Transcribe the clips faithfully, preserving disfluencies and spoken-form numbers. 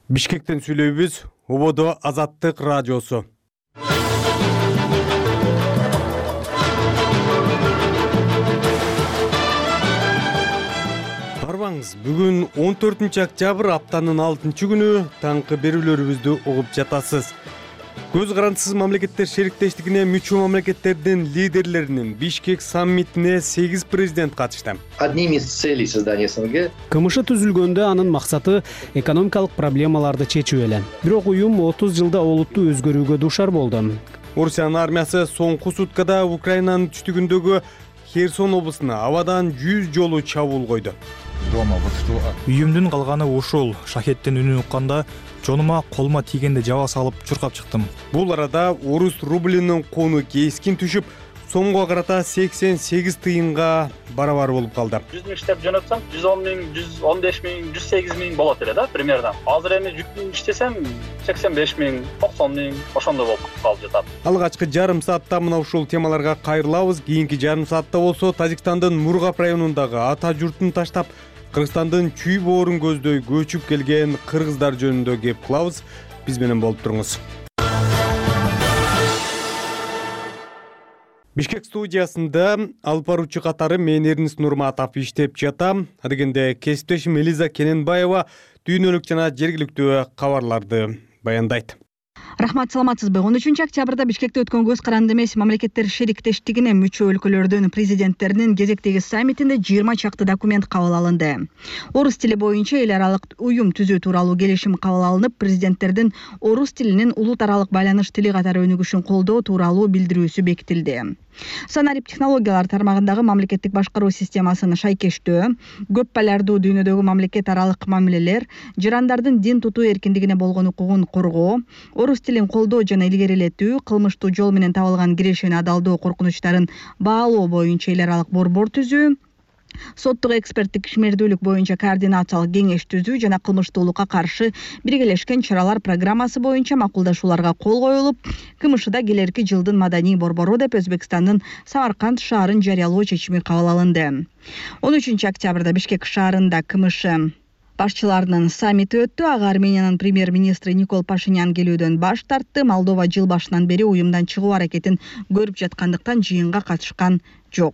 Бишкектен сүйлөйбүз, Ободо Азаттык радиосу. Арбаңыз, бүгүн он төртүнчү октябрь, аптанын алтынчы күнү, таңкы берүүлөрүбүздү угуп жатасыз. Көз карандысыз мамлекеттер шериктештигине мүчө мамлекеттердин лидерлеринин Бишкек саммитине сегиз президент катышты. Одним из целей создания СНГ КМШ түзүлгөндө анын максаты экономикалык проблемаларды чечүү эле. Бирок уюм отуз жылда олуттуу өзгөрүүгө дуушар болду. Орусиянын армиясы соңку суткада Украинанын түштүгүндөгү Херсон облусуна абадан жүз жолу чабуул койду. Үйүмдүн калганы ушул. Шахеттин үнүн укканда жонума колума тийгенде жаба салып чуркап чыктым. Бул арада орус рублинин кууну кескин түшүп, сомго карата сексен сегиз тыйынга барабар болуп калды. жүз миң иштеп жөнөтсөм, жүз он миң, жүз он беш миң, жүз сегиз миң болот эле да, примерно. Азыр эми жүктүн иштесем, сексен беш миң, токсон миң ошондой болуп калып жатат. Алгачкы жарым саатта мына ушул темаларга кайрылабыз. Кийинки жарым саатта болсо Тажикстандын Мургап районундагы ата журтун таштап, Кыргызстандын Чүй боорун көздөй көчүп келген кыргыздар жөнүндө кеп кылабыз. Биз менен болуп туруңуз. Бишкек студиясында алып баруучу катары мен Эрнис Нурматов иштеп жатам. Адегенде кесиптешим Элиза Кененбаева дүйнөлүк жана жергиликтүү кабарларды баяндайт. Рахмат, саламатсызбы? он үчүнчү октябрда Бишкекте өткөн көз каранды эмес мамлекеттер шериктештигине мүчө өлкөлөрдүн президенттеринин кезектеги саммитинде жыйырма чакты документ кабыл алынды. Орус тили боюнча эл аралык уюм түзүү тууралуу келишим кабыл алынып, президенттердин орус тилинин улут аралык байланыш тили катары өнүгүшүн колдоо тууралуу билдирүүсү бекитилди. Санарип технологиялар тармагындагы мамлекеттик башкаруу системасын шайкештөө, көп палярдуу дүйнөдөгү мамлекет аралык мамилелер, жарандардын дин тутуу эркиндигине болгон укугун коргоо, орус тилин колдоо жана илгерилетүү, кылмыштуу жол менен табылган кирешени адалдоо коркунучтарын баалоо боюнча эл аралык борбор түзүү, соттук эксперттик ишмердүүлүк боюнча координациялык кеңеш түзүү жана кылмыштуулукка каршы биргелешкен чаралар программасы боюнча макулдашууларга кол коюлуп, КМШда келерки жылдын маданий борбору деп Өзбекстандын Самарканд шаарын жарыялоо чечими кабыл алынды. он үчүнчү октябрда Бишкек шаарында КМШ башчыларынын саммити өттү. Ага Армениянын премьер-министри Никол Пашинян келүүдөн баш тартты. Молдова жыл башынан бери уюмдан чыгуу аракетин көрүп жаткандыктан жыйынга катышкан жок.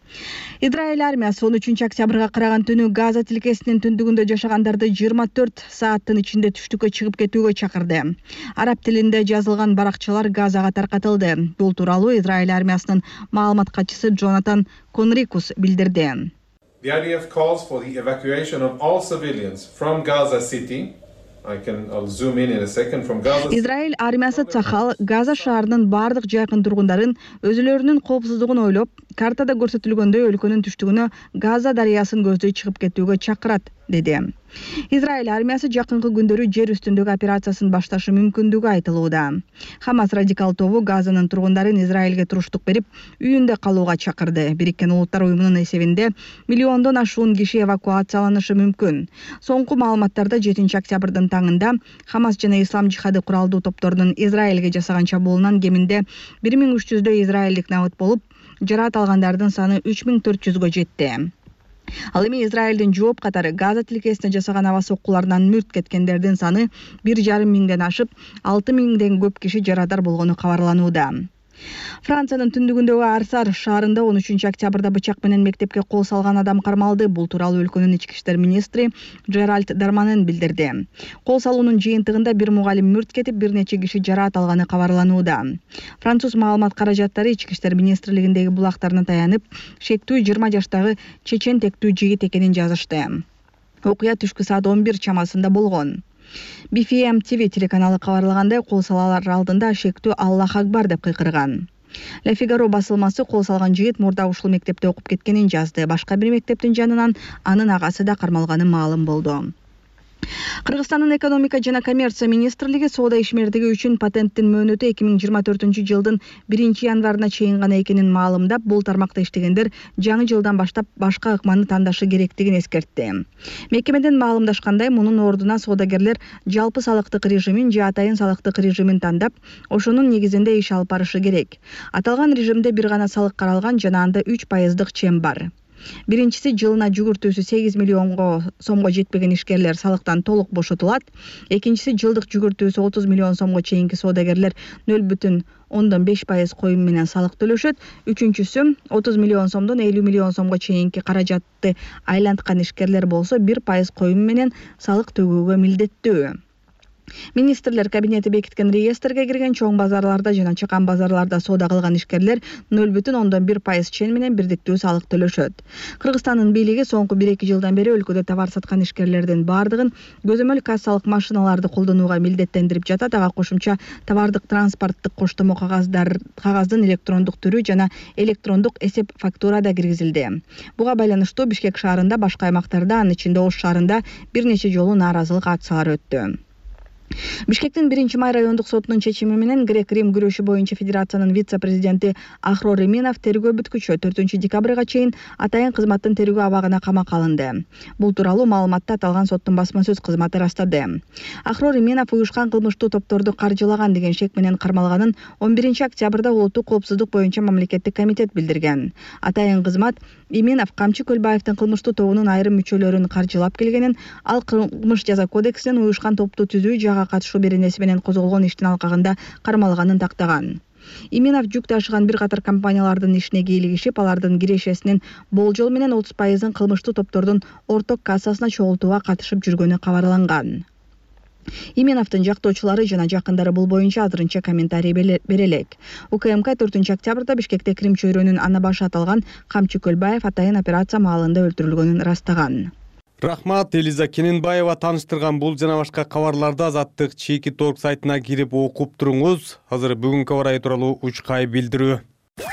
Израиль армиясы он үчүнчү октябрга караган түнү Газа тилкесинин түндүгүндө жашагандарды жыйырма төрт сааттын ичинде түштүккө чыгып кетүүгө чакырды. Араб тилинде жазылган баракчалар Газага таркатылды. Бул тууралуу Израиль армиясынын маалымат катчысы Джонатан Конрикус билдирди. The I D F calls for the evacuation of all civilians from Gaza City. I can I'll zoom in in a second from Gaza. Израиль армиясы Цахал Газа шаарынын бардык жакын тургундарын өзүлөрүнүн коопсуздугун ойлоп, картада көрсөтүлгөндөй өлкөнүн түштүгүнө Газа дарыясын көздөй чыгып кетүүгө чакырат, деди. Израиль армиясы жакынкы күндөрү жер үстүндөгү операциясын башташы мүмкүндүгү айтылууда. Хамас радикал тобу Газанын тургундарын Израилге туруштук берип, үйүндө калууга чакырды. Бириккен Улуттар уюмунун эсебинде миллиондон ашуун киши эвакуацияланышы мүмкүн. Соңку маалыматтарда жетинчи октябрдын таңында Хамас жана Ислам жихады куралдуу топторунун Израилге жасаган чабуулунан кеминде бир миң үч жүздөй израилдик набыт болуп, жараат алгандардын саны үч миң төрт жүзгө жетти. Ал эми Израилдин жооп катары Газа тилкесине жасаган аба соккуларынан мүрт кеткендердин саны бир жарым миңден ашып, алты миңден көп киши жарадар болгону кабарланууда. Франциянын түндүгүндөгү Арсар шаарында он үчүнчү октябрда бычак менен мектепке кол салган адам кармалды. Бул тууралуу өлкөнүн ички иштер министри Жеральд Дарманен билдирди. Кол салуунун жыйынтыгында бир мугалим мүрт кетип, бир нече киши жараат алганы кабарланууда. Француз маалымат каражаттары ички иштер министрлигиндеги булактарына таянып, шектүү жыйырма жаштагы чечен тектүү жигит экенин жазышты. Окуя түшкү саат он бир чамасында болгон. би эф эм ти ви телеканалы кабарлагандай, кол салалар алдында шектүү Аллах акбар деп кыйкырган. Le Figaro басылмасы кол салган жигит мурда ушул мектепте окуп кеткенин жазды. Башка бир мектептин жанынан анын агасы да кармалганы маалым болду. Кыргызстандын экономика жана коммерция министрлиги соода ишмердиги үчүн патенттин мөөнөтү эки миң жыйырма төртүнчү жылдын биринчи январына чейин гана экенин маалымдап, бул тармакта иштегендер жаңы жылдан баштап башка ыкманы тандашы керектигин эскертти. Мекемеден маалымдашкандай, мунун ордуна соодагерлер жалпы салыктык режимин же атайын салыктык режимин тандап, ошонун негизинде иш алып барышы керек. Аталган режимде бир гана салык каралган жана анда үч пайыздык чем бар. Биринчиси, жылына жүгүртүүсү сегиз миллионго сомго жетпеген ишкерлер салыктан толук бошотулат. Экинчиси, жылдык жүгүртүүсү отуз миллион сомго чейинки соодагерлер нөл бүтүн ондон беш пайыз коюм менен салык төлөшөт. Үчүнчүсү, отуз миллион сомдон элүү миллион сомго чейинки каражатты айланткан ишкерлер болсо бир пайыз коюм менен салык төгүүгө милдеттүү. Министрлер кабинети бекиткен реестрге кирген чоң базарларда жана чакан базарларда соода кылган ишкерлер нөл бүтүн ондон бир пайыз чен менен бирдиктүү салык төлөшөт. Кыргызстандын бийлиги соңку бир эки жылдан бери өлкөдө товар саткан ишкерлердин бардыгын көзөмөл кассалык машиналарды колдонууга милдеттендирип жатат. Ага кошумча товардык транспорттук коштомо кагаздар кагаздын электрондук түрү жана электрондук эсеп фактура да киргизилди. Буга байланыштуу Бишкек шаарында, башка аймактарда, анын ичинде Ош шаарында бир нече жолу нааразылык акциялары өттү. Бишкектин биринчи май райондук сотунун чечими менен грек-рим күрөшү боюнча федерациянын вице-президенти Ахрор Эминов тергөө бүткүчө төртүнчү декабрга чейин атайын кызматтын тергөө абагына камакка алынды. Бул тууралуу маалыматты аталган соттун басма сөз кызматы ырастады. Ахрор Эминов уюшкан кылмыштуу топторду каржылаган деген шек менен кармалганын он биринчи октябрда улуттук коопсуздук боюнча мамлекеттик комитет билдирген. Атайын кызмат Эминов Камчы Көлбаевдин кылмыштуу тобунун айрым мүчөлөрүн каржылап келгенин, ал кылмыш жаза кодексинин уюшкан топту түзүү жага катышуу беренеси менен козголгон иштин алкагында кармалганын тактаган. Эминов жүк ташыган бир катар компаниялардын ишине кийлигишип, алардын кирешесинин болжол менен отуз пайызын кылмыштуу топтордун орток кассасына чогултууга катышып жүргөнү кабарланган. Эминовдун жактоочулары жана жакындары бул боюнча азырынча комментарий бере элек. УКМК төртүнчү октябрда Бишкекте Крим чөйрөнүн ана башы аталган Камчы Көлбаев атайын операция маалында өлтүрүлгөнүн ырастаган. Рахмат, Элиза Кененбаева таныштырган бул жана башка кабарларды Азаттык чеки торг сайтына кирип окуп туруңуз. Азыр бүгүнкү орай тууралуу учкай билдирүү.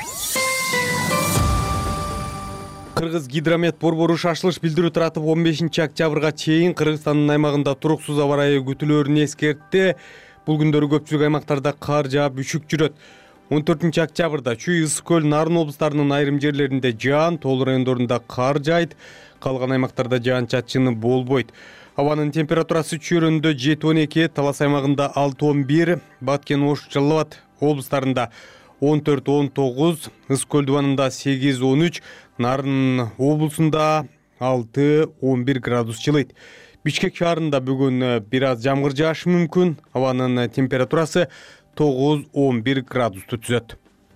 Кыргыз гидромет борбору шашылыш билдирүү таратып он бешинчи октябрга чейин Кыргызстандын аймагында туруксуз аба ырайы күтүлөөрүн эскертти. Бул күндөрү көпчүлүк аймактарда кар жаап үшүк жүрөт. он төртүнчү октябрда Чүй, Ысык көл, Нарын облустарынын айрым жерлеринде жаан, Тоол райондорунда кар жайт, калган аймактарда жаан-чачыны болбойт. Абанын температурасы чөйрөндө жети он эки, Талас аймагында алты он бир, Баткен, Ош, Жалал Абад облустарында он төрт он тогуз, Ысык көл дубанында сегиз он үч, Нарын облусунда алты он бир градус жылыйт. Бишкек шаарында бүгүн бир аз жамгыр жаашы мүмкүн. Абанын температурасы тогуз он бир градусту түзөт.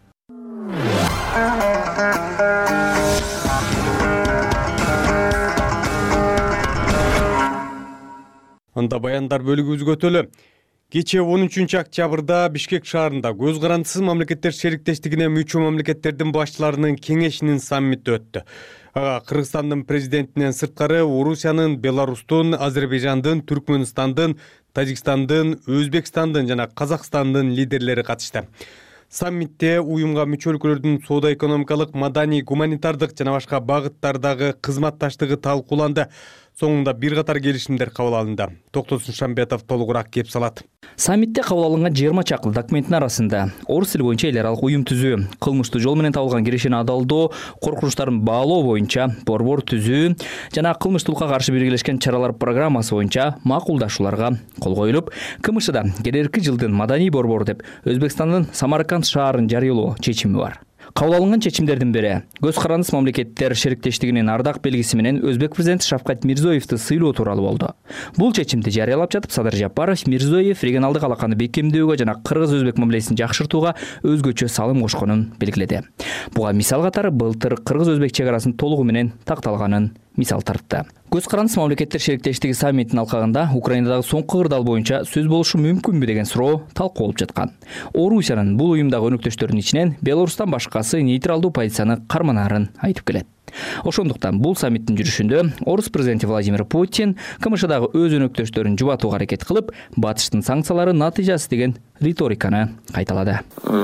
Анда баяндар бөлүгүбүзгө өтөлү. Кечээ он үчүнчү октябрда Бишкек шаарында көз карандысыз мамлекеттер шериктештигине мүчө мамлекеттердин башчыларынын кеңешинин саммити өттү. Ага Кыргызстандын президентинен сырткары Орусиянын, Беларустун, Азербайжандын, Түркмөнстандын, Тажикстандын, Өзбекстандын жана Казакстандын лидерлери катышты. Саммитте уюмга мүчө өлкөлөрдүн соода экономикалык, маданий, гуманитардык жана башка багыттардагы кызматташтыгы талкууланды. Соңунда бир катар келишимдер кабыл алынды. Токтосун Шамбетов толугураак кеп салат. Саммитте кабыл алынган жыйырма чакыл документтин арасында орус тили боюнча эл аралык уюм түзүү, кылмыштуу жол менен табылган кирешени адалдоо, коркунучтарын баалоо боюнча борбор түзүү жана кылмыштуулукка каршы биргелешкен чаралар программасы боюнча макулдашууларга кол коюлуп, КМШда келерки жылдын маданий борбору деп Өзбекстандын Самарканд шаарын жарыялоо чечими бар. Кабыл алынган чечимдердин бири көз карандысыз мамлекеттер шериктештигинин ардак белгиси менен Өзбек президенти Шавкат Мирзиёевди сыйлоо тууралуу болду. Бул чечимди жарыялап жатып Садыр Жапаров Мирзиёев регионалдык алаканы бекемдөөгө жана кыргыз-өзбек мамилесин жакшыртууга өзгөчө салым кошконун белгиледи. Буга мисал катары былтыр кыргыз-өзбек чек арасын толугу менен такталганын мисал тартты. Көз карандысыз мамлекеттер шериктештиги саммитинин алкагында Украинадагы соңку кырдаал боюнча сөз болушу мүмкүнбү деген суроо талкууланып жаткан. Орусиянын бул уюмдагы өнөктөштөрүнүн ичинен Беларустан башкасы нейтралдуу позицияны карманаарын айтып келет. Ошондуктан бул саммиттин жүрүшүндө орус президенти Владимир Путин КМШдагы өз өнөктөштөрүн жубатууга аракет кылып, батыштын санкциялары натыйжасы деген риториканы кайталады.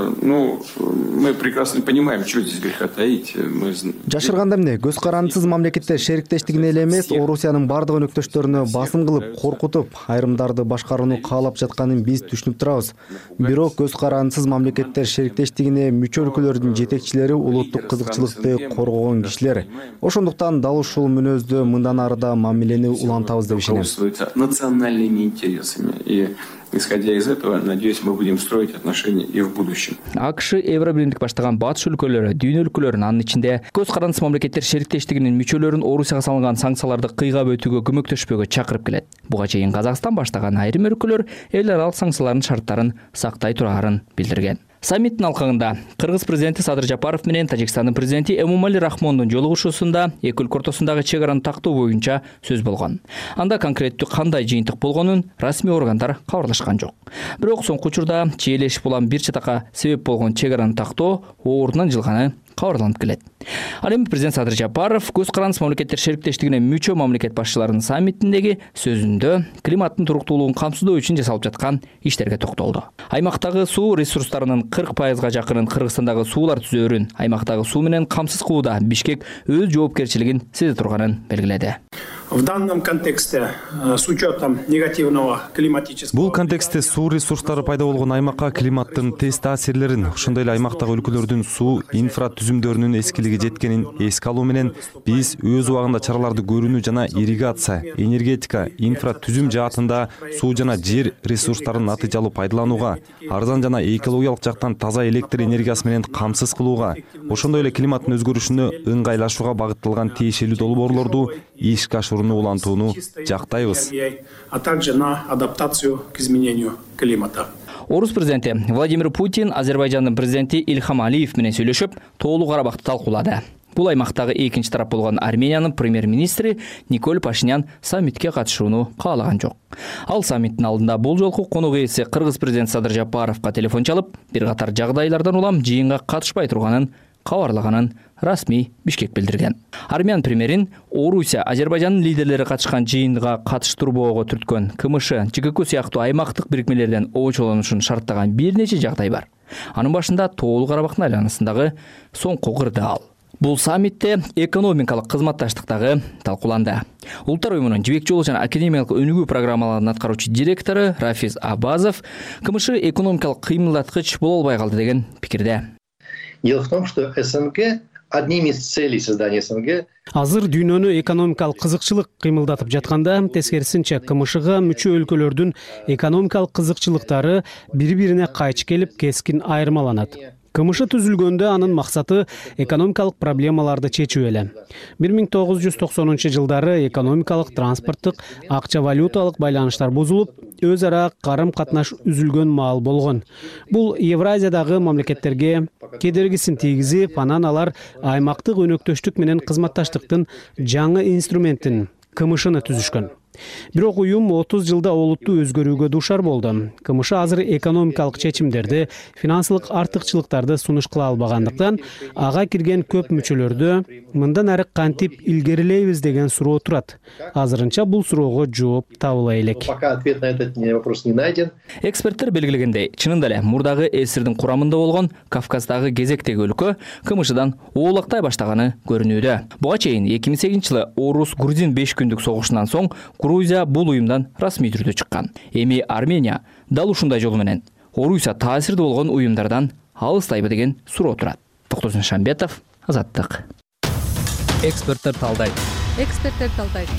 Ну, мы прекрасно понимаем, что здесь греха таить. Жашырганда эмне, көз карандысыз мамлекеттер шериктештигине эле эмес, Орусиянын бардык өнөктөштөрүнө басым кылып, коркутуп, айрымдарды башкарууну каалап жатканын биз түшүнүп турабыз. Бирок көз карандысыз мамлекеттер шериктештигине мүчө өлкөлөрдүн жетекчилери улуттук кызыкчылыкты коргогон кишилер. келишимдер. Ошондуктан дал ушул мүнөздө мындан ары да мамилени улантабыз деп ишенем. Национальными интересами. И исходя из этого, надеюсь, мы будем строить отношения и в будущем. АКШ Евробиримдик баштаган батыш өлкөлөрү, дүйнө өлкөлөрүнүн анын ичинде көз карандысыз мамлекеттер шериктештигинин мүчөлөрүн Орусияга салынган санкцияларды кыйгап өтүүгө көмөктөшпөгө чакырып келет. Буга чейин Казакстан баштаган айрым өлкөлөр эл аралык санкциялардын шарттарын сактай турарын билдирген. Саммиттин алкагында Кыргыз президенти Садыр Жапаров менен Тажикстандын президенти Эмомали Рахмондун жолугушуусунда эки өлкө ортосундагы чек араны тактоо боюнча сөз болгон. Анда конкреттүү кандай жыйынтык болгонун расмий органдар кабарлашкан жок. Бирок соңку учурда чиелешип улам бир чатакка себеп болгон чек араны тактоо ордунан жылганы кабарланып келет. Ал эми президент Садыр Жапаров көз карандысыз мамлекеттер шериктештигине мүчө мамлекет башчыларынын саммитиндеги сөзүндө климаттын туруктуулугун камсыздоо үчүн жасалып жаткан иштерге токтолду. Аймактагы суу ресурстарынын кырк пайызга жакынын Кыргызстандагы суулар түзөөрүн, аймактагы суу менен камсыз кылууда Бишкек өз жоопкерчилигин сезе турганын белгиледи. В данном контексте, с учетом негативного климатического... Бул контексте суу ресурстары пайда болгон аймакка климаттын тез таасирлерин, ошондой эле аймактагы өлкөлөрдүн суу инфра түзүмдөрүнүн эскилиги жеткенин эске алуу менен биз өз убагында чараларды көрүүнү жана ирригация, энергетика, инфра түзүм жаатында суу жана жер ресурстарын натыйжалуу пайдаланууга, арзан жана экологиялык жактан таза электр энергиясы менен камсыз кылууга, ошондой эле климаттын өзгөрүшүнө ыңгайлашууга багытталган тиешелүү долбоорлорду ишке ашырууну улантууну жактайбыз. А также на адаптацию к изменению климата. Орус президенти Владимир Путин Азербайжандын президенти Ильхам Алиев менен сүйлөшүп, Тоолуу Карабакты талкуулады. Бул аймактагы экинчи тарап болгон Армениянын премьер-министри Николь Пашинян саммитке катышууну каалаган жок. Ал саммиттин алдында бул жолку конок ээси Кыргыз президенти Садыр Жапаровго телефон чалып, бир катар жагдайлардан улам жыйынга катышпай турганын кабарлаганын расмий Бишкек билдирген. Армян премьерин Орусия, Азербайжандын лидерлери катышкан жыйынга катыштырбоого түрткөн КМШ, ЖКК сыяктуу аймактык бирикмелерден обочолонушун шарттаган бир нече жагдай бар. Анын башында Тоолуу Карабактын айланасындагы соңку кырды ал. Бул саммитте экономикалык кызматташтыктагы талкууланды. Улуттар уюмунун жибек жолу жана академиялык өнүгүү программаларынын аткаруучу директору Рафиз Абазов КМШ экономикалык кыймылдаткыч боло албай калды деген пикирде. Дело в том, что СНГ, одним из целей создания СНГ... Азыр дүйнөнү экономикалык кызыкчылык кыймылдатып жатканда, тескерисинче КМШга мүчө өлкөлөрдүн экономикалык кызыкчылыктары бири-бирине кайчы келип, кескин айырмаланат. КМШ түзүлгөндө анын максаты экономикалык проблемаларды чечүү эле. бир миң тогуз жүз токсонунчу жылдары экономикалык, транспорттук, акча валюталык байланыштар бузулуп, өз ара карым катнаш үзүлгөн маал болгон. Бул Евразиядагы мамлекеттерге кедергисин тийгизип, анан алар аймактык өнөктөштүк менен кызматташтыктын жаңы инструментин КМШны түзүшкөн. Бирок уюм отуз жылда олуттуу өзгөрүүгө дуушар болду. КМШ азыр экономикалык чечимдерди, финансылык артыкчылыктарды сунуш кыла албагандыктан, ага кирген көп мүчөлөрдө мындан ары кантип илгерилейбиз деген суроо турат. Азырынча бул суроого жооп табыла элек. Пока ответ на этот вопрос не найден. Эксперттер белгилегендей, чынында эле мурдагы эсирдин курамында болгон Кавказдагы кезектеги өлкө КМШдан оолактай баштаганы көрүнүүдө. Буга чейин эки миң сегизинчи жылы Орус-Грузин беш күндүк согушунан соң Грузия бул уюмдан расмий түрдө чыккан. Эми Армения дал ушундай жол менен Орусия таасирдүү болгон уюмдардан алыстайбы деген суроо турат. Токтосун Шамбетов, Азаттык. Эксперттер талдайт. Эксперттер талдайт.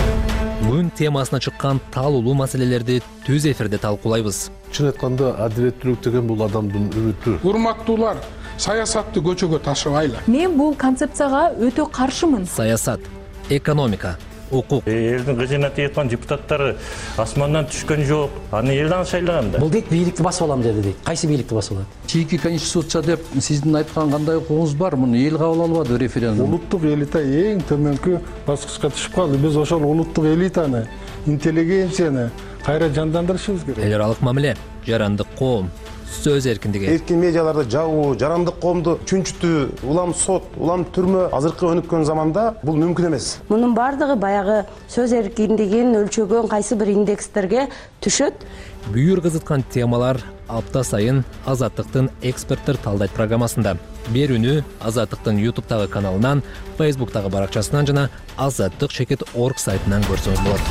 Бүгүн темасына чыккан таалуулуу маселелерди түз эфирде талкуулайбыз. Чын айтканда адилеттүүлүк деген бул адамдын үмүтү. Урматтуулар, саясатты көчөгө ташыбайлы. Мен бул концепцияга өтө каршымын. Саясат, экономика, укук. Элдин кызына тийген депутаттары асмандан түшкөн жок. Аны элден шайлаганда. Бул дейт бийликти басып алам деди дейт. Кайсы бийликти басып алат? Чийки конституция деп сиздин айткан кандай укугуңуз бар? Муну эл кабыл албады референдум. Улуттук элита эң төмөнкү баскычка түшүп калды. Биз ошол улуттук элитаны, интеллигенцияны кайра жандандырышыбыз керек. Эл аралык мамиле, жарандык коом, сөз эркиндиги. Эркин медиаларды жабуу, жарандык коомду чүнчүтүү, улам сот, улам түрмө азыркы өнүккөн заманда бул мүмкүн эмес. Мунун бардыгы баягы сөз эркиндигин өлчөгөн кайсы бир индекстерге түшөт. Бүйүр кызыткан темалар апта сайын Азаттыктын эксперттер талдайт программасында. Берүүнү Азаттыктын ютубтагы каналынан, фейсбуктагы баракчасынан жана азаттык чекит точка орг сайтынан көрсөңүз болот.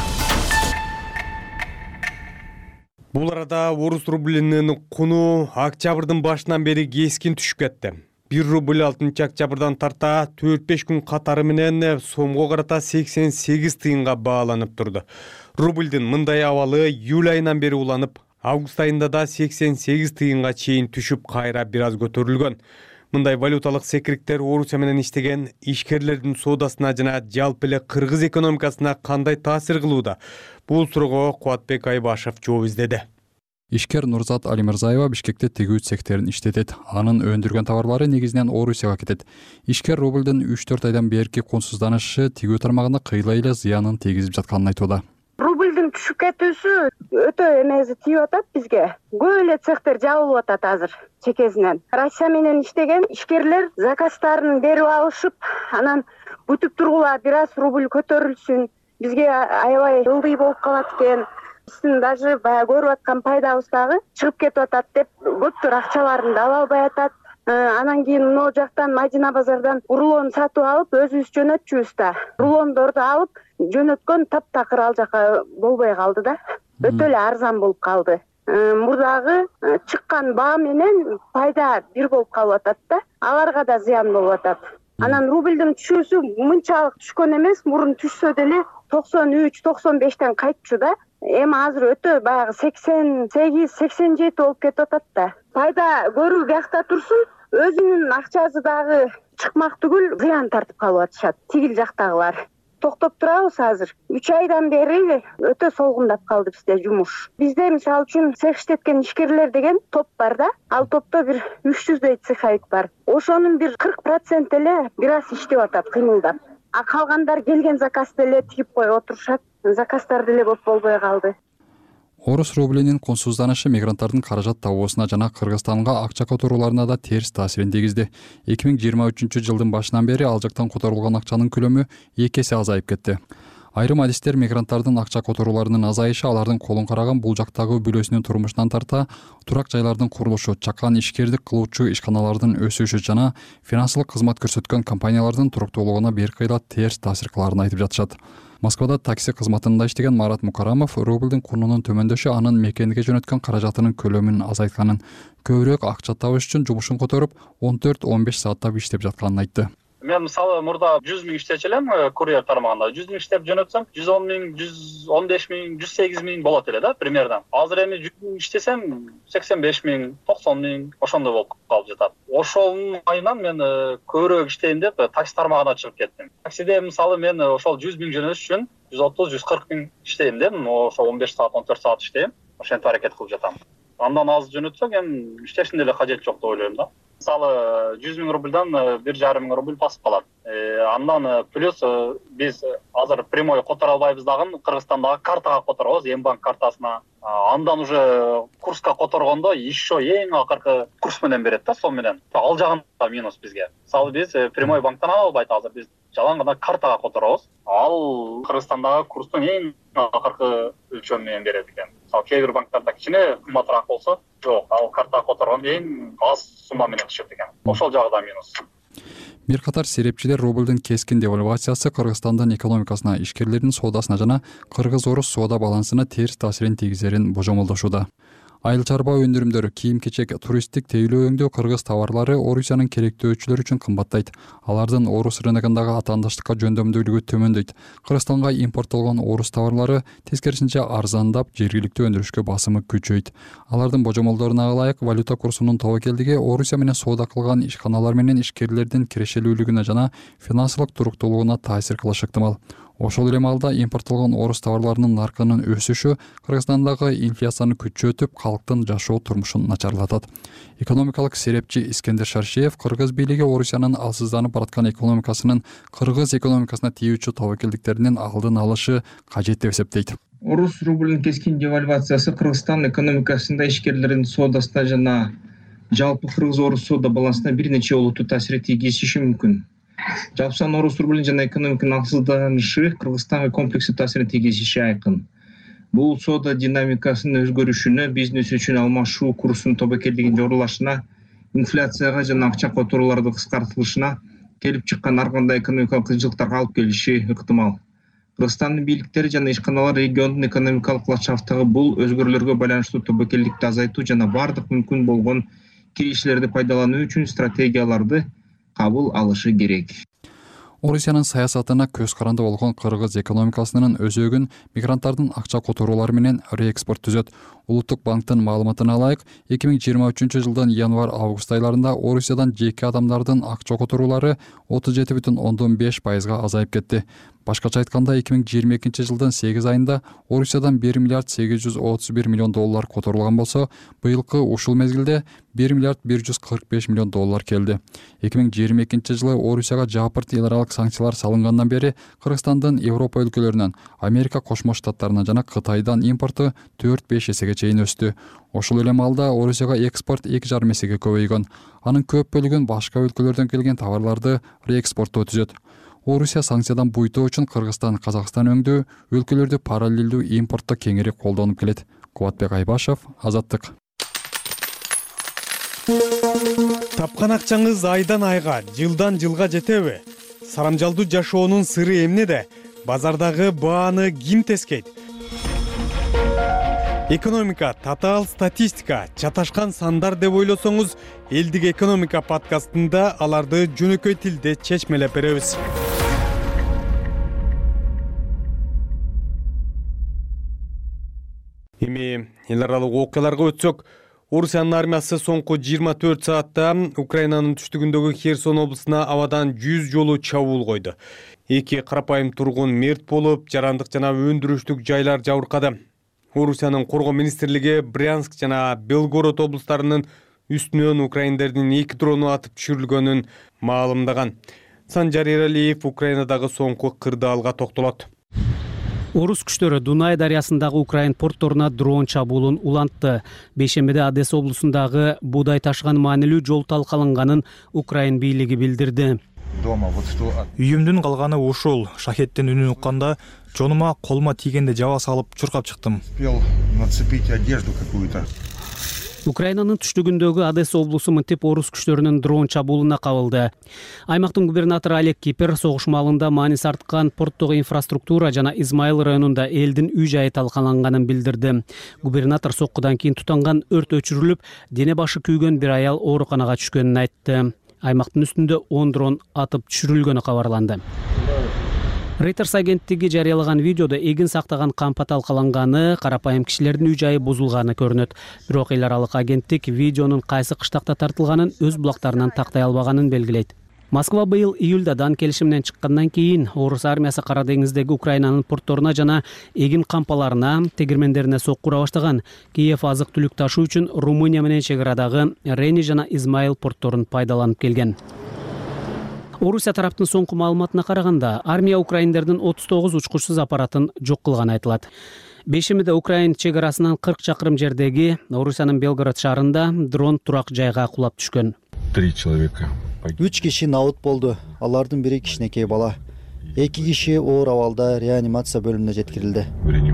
Бул арада орус рублинин куну октябрдын башынан бери кескин түшүп кетти. бир рубль алтынчы октябрдан тарта төрт беш күн катары менен сомго карата сексен сегиз тыйынга бааланып турду. Рубльдин мындай абалы июль айынан бери уланып, август айында да сексен сегиз тыйынга чейин түшүп, кайра бир аз көтөрүлгөн. Мындай валюталык секириктер Орусия менен иштеген ишкерлердин соодасына жана жалпы эле кыргыз экономикасына кандай таасир кылууда? Бул суроого Кубатбек Айбашев жооп издеди. Ишкер Нурзат Алимырзаева Бишкекте тегүүт секторун иштетет. Анын өндүргөн товарлары негизинен Орусияга кетет. Ишкер рубльдин үч төрт айдан берки кунсузданышы тегүү тармагына кыйла эле зыянын тийгизип жатканын айтууда. Рубльдин түшүп кетүүсү өтө эмеси тийип атат бизге. Көп эле цехтер жабылып атат азыр чекесинен. Россия менен иштеген ишкерлер заказдарын берип алышып, анан бүтүп тургула бир аз рубль көтөрүлсүн, бизге аябай ылдый болуп калат экен. Биздин даже баягы көрүп аткан пайдабыз дагы чыгып кетип атат деп көптөр акчаларын да ала албай атат. Анан кийин могу жактан Мадина базардан рулон сатып алып, өзүбүз жөнөтчүбүз да. Рулондорду алып жөнөткөн таптакыр ал жака болбой калды да. Өтө эле арзан болуп калды. Мурдагы чыккан баа менен пайда бир болуп калып атат да. Аларга да зыян болуп атат. Анан рубльдин түшүүсү мынчалык түшкөн эмес, мурун түшсө деле токсон үч токсон бештен кайтчу да. Эми азыр өтө баягы сексен сегиз сексен жети болуп кетип атат да. Пайда көрүү биякта турсун, өзүнүн акчасы дагы чыкмак түгүл зыян тартып калып атышат. Тигил жактагылар. Токтоп турабыз азыр. үч айдан бери өтө солгундап калды бизде жумуш. Бизде мисалы үчүн цех иштеткен ишкерлер деген топ бар да. Ал топто бир үч жүздөй цеховик бар. Ошонун бир кырк процент эле бир аз иштеп атат, кыймылдап. А калгандар келген заказды эле тигип коюп отурушат. Заказдар деле көп болбой калды. Орус рублинин кунсузданышы мигранттардын каражат табуусуна жана Кыргызстанга акча которууларына да терс таасирин тийгизди. эки миң жыйырма үчүнчү жылдын башынан бери ал жактан которулган акчанын көлөмү эки эсе азайып кетти. Айрым адистер мигранттардын акча которууларынын азайышы алардын колун караган бул жактагы бүлөсүнүн турмушунан тарта турак жайлардын курулушу, чакан ишкердик кылуучу ишканалардын өсүшү жана финансылык кызмат көрсөткөн компаниялардын туруктуулугуна бир кыйла терс таасир кылаарын айтып жатышат. Москвада такси кызматында иштеген Марат Мукарамов рубльдин курунун төмөндөшү анын мекенге жөнөткөн каражатынын көлөмүн азайтканын, көбүрөөк акча табыш үчүн жумушун которуп он төрт он беш сааттап иштеп жатканын айтты. Мен мисалы мурда жүз миң иштечү элем курьер тармагында. жүз миң иштеп жөнөтсөм, жүз он миң, жүз он беш миң, жүз сегиз миң болот эле да, примерно. Азыр эми жүз миң иштесем, сексен беш миң, токсон миң ошондой болуп калып жатат. Ошонун айынан мен көбүрөөк иштейин деп такси тармагына чыгып кеттим. Таксиде мисалы мен ошол жүз миң жөнөтүш үчүн жүз отуз жүз кырк миң иштейм дедим. Ошо он беш саат, он төрт саат иштейм. Ошентип аракет кылып жатам. Андан аз жөнөтсөк эми иштештин деле кажети жок деп ойлойм да. Мисалы жүз миң рубльдан бир жарым миң рубль басып калат. Андан плюс биз азыр прямой которо албайбыз дагы, Кыргызстандагы картага которобуз, Эмбанк картасына. Андан уже курска которгондо еще эң акыркы курс менен берет да, сом менен. Ал жагында минус бизге. Мисалы биз прямой банктан ала албайт, азыр биз жалаң гана картага которобуз. Ал Кыргызстандагы курстун эң акыркы өлчөмү менен берет экен. Мисалы кээ бир банктарда кичине кымбатыраак болсо, жок, ал картага которгон эң аз сумма менен түшөт экен. Ошол жагы да минус. Бир катар серепчилер рубльдин кескин девальвациясы Кыргызстандын экономикасына, ишкерлердин соодасына жана кыргыз-орус соода балансына терс таасирин тийгизерин божомолдошууда. Айыл чарба өндүрүмдөрү, кийим-кечек, туристтик тейлөө өңдөө кыргыз товарлары Орусиянын керектөөчүлөрү үчүн кымбаттайт. Алардын орус рыногундагы атаандаштыкка жөндөмдүүлүгү төмөндөйт. Кыргызстанга импорттолгон орус товарлары тескерисинче арзандап, жергиликтүү өндүрүшкө басымы күчөйт. Алардын божомолдоруна ылайык валюта курсунун тобокелдиги Орусия менен соода кылган ишканалар менен ишкерлердин кирешелүүлүгүнө жана финансылык туруктуулугуна таасир кылышы ыктымал. Ошол эле маалда импорттолгон орус товарларынын наркынын өсүшү Кыргызстандагы инфляцияны күчөтүп, калктын жашоо турмушун начарлатат. Экономикалык серепчи Искендер Шаршеев кыргыз бийлиги Орусиянын алсызданып бараткан экономикасынын кыргыз экономикасына тийүүчү тобокелдиктеринин алдын алышы кажет деп эсептейт. Орус рублинин кескин девальвациясы Кыргызстан экономикасында ишкерлердин соодасына жана жалпы кыргыз-орус соода балансына бир нече олуттуу таасир тийгизиши мүмкүн. Жалпысынан орус рублинин жана экономиканын алсызданышы Кыргызстанга комплекстүү таасирин тийгизиши айкын. Бул соода динамикасынын өзгөрүшүнө, бизнес үчүн алмашуу курсунун тобокелдигинин жогорулашына, инфляцияга жана акча которуулардын кыскартылышына келип чыккан ар кандай экономикалык кыйынчылыктарга алып келиши ыктымал. Кыргызстандын бийликтери жана ишканалар региондун экономикалык ландшафтындагы бул өзгөрүүлөргө байланыштуу тобокелдикти азайтуу жана бардык мүмкүн болгон кириштерди пайдалануу үчүн стратегияларды кабыл алышы керек. Орусиянын саясатына көз каранды болгон кыргыз экономикасынын өзөгүн мигранттардын акча которуулары менен реэкспорт түзөт. Улуттук банктын маалыматына ылайык, эки миң жыйырма үчүнчү жылдын январь-август айларында Орусиядан жеке адамдардын акча которуулары отуз жети бүтүн ондон беш пайызга азайып кетти. Башкача айтканда, эки миң жыйырма экинчи жылдын сегиз айында Орусиядан бир миллиард сегиз жүз отуз бир миллион доллар которулган болсо, быйылкы ушул мезгилде бир миллиард бир жүз кырк беш миллион доллар келди. эки миң жыйырма экинчи жылы Орусияга жапырт эл аралык санкциялар салынгандан бери Кыргызстандын Европа өлкөлөрүнөн, Америка Кошмо Штаттарынан жана Кытайдан импорту төрт-беш эсеге чейин өстү. Ошол эле маалда Орусияга экспорт эки жарым эсеге көбөйгөн. Анын көп бөлүгүн башка өлкөлөрдөн келген товарларды реэкспорттоо түзөт. Орусия санкциядан буйтоо үчүн Кыргызстан, Казакстан өңдүү өлкөлөрдү параллелдүү импортто кеңири колдонуп келет. Кубатбек Айбашев, Азаттык. Тапкан акчаңыз айдан айга, жылдан жылга жетеби? Сарамжалдуу жашоонун сыры эмнеде? Базардагы бааны ким тескейт? Экономика, татаал статистика, чаташкан сандар деп ойлосоңуз, Элдик экономика подкастында аларды жөнөкөй тилде чечмелеп беребиз. Эми эл аралык окуяларга өтсөк, Орусиянын армиясы соңку жыйырма төрт саатта Украинанын түштүгүндөгү Херсон облусуна абадан жүз жолу чабуул койду. Эки карапайым тургун мерт болуп, жарандык жана өндүрүштүк жайлар жабыркады. Орусиянын коргоо министрлиги Брянск жана Белгород облустарынын үстүнөн украиндердин эки дрону атып түшүрүлгөнүн маалымдаган. Санжар Эралиев Украинадагы соңку кырдаалга токтолот. Орус күчтөрү Дунай дарыясындагы Украин портторуна дрон чабуулун улантты. Бейшембиде Одесса облусундагы буудай ташыган маанилүү жол талкаланганын Украин бийлиги билдирди. Үйүмдүн калганы ушул. Шахеттин үнүн укканда жонума колума тийгенде жаба салып чуркап чыктым. Украинанын түштүгүндөгү Одесса облусу мынтип орус күчтөрүнүн дрон чабуулуна кабылды. Аймактын губернатору Олег Кипер согуш маалында мааниси арткан порттогу инфраструктура жана Измаил районунда элдин үй жайы талкаланганын билдирди. Губернатор соккудан кийин тутанган өрт өчүрүлүп, дене башы күйгөн бир аял ооруканага түшкөнүн айтты. Аймактын үстүндө он дрон атып түшүрүлгөнү кабарланды. Reuters агенттиги жарыялаган видеодо эгин сактаган кампа талкаланганы, карапайым кишилердин үй жайы бузулганы көрүнөт. Бирок эл аралык агенттик видеонун кайсы кыштакта тартылганын өз булактарынан тактай албаганын белгилейт. Москва быйыл июлда дан келишиминен чыккандан кийин Орус армиясы Кара деңиздеги Украинанын портторуна жана эгин кампаларына, тегирмендерине соккура баштаган. Киев азык-түлүк ташуу үчүн Румыния менен чек арадагы Рени жана Измаил портторун пайдаланып келген. Орусия тараптын соңку маалыматына караганда, армия украиндердин отуз тогуз учкучсуз аппаратын жок кылганы айтылат. Бейшембиде Украин чек арасынан кырк чакырым жердеги Орусиянын Белгород шаарында дрон турак жайга кулап түшкөн. Три человека. Үч киши наут болду. Алардын бири кичинекей бала. Эки киши оор абалда реанимация бөлүмүнө жеткирилди.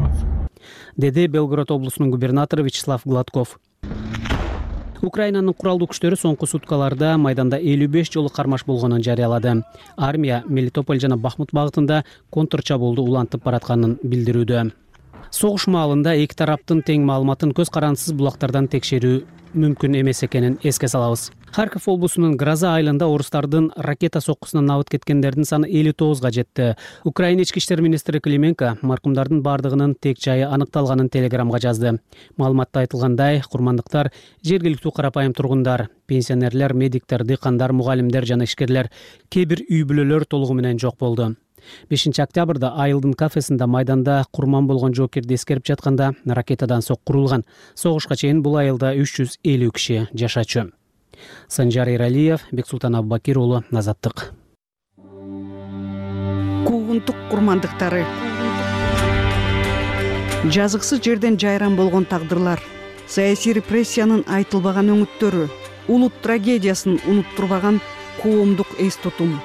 Деди Белгород облусунун губернатору Вячеслав Гладков. Украинанын куралдуу күчтөрү соңку суткаларда майданда элүү беш жолу кармаш болгонун жарыялады. Армия Мелитополь жана Бахмут багытында контр чабуулду улантып баратканын билдирүүдө. Согуш маалында эки тараптын тең маалыматын көз карандысыз булактардан текшерүү мүмкүн эмес экенин эске салабыз. Харьков облусунун Гроза айылында орустардын ракета соккусунан набыт кеткендердин саны элүү тогузга жетти. Украина ички иштер министри Клименко маркумдардын бардыгынын тек жайы аныкталганын телеграмга жазды. Маалыматта айтылгандай, курмандыктар жергиликтүү карапайым тургундар, пенсионерлер, медиктер, дыйкандар, мугалимдер жана ишкерлер, кээ бир үй бүлөлөр толугу менен жок болду. бешинчи октябрда айылдын кафесинде майданда курман болгон жоокерди эскерип жатканда ракетадан соккурулган. Согушка чейин бул айылда үч жүз элүү киши жашачу. Санжар Эралиев, Бексултан Аббакир уулу, Азаттык. Куугунтук курмандыктары. Жазыксыз жерден жайран болгон тагдырлар, саясий репрессиянын айтылбаган өңүттөрү, улут трагедиясын унуттурбаган коомдук эс тутум.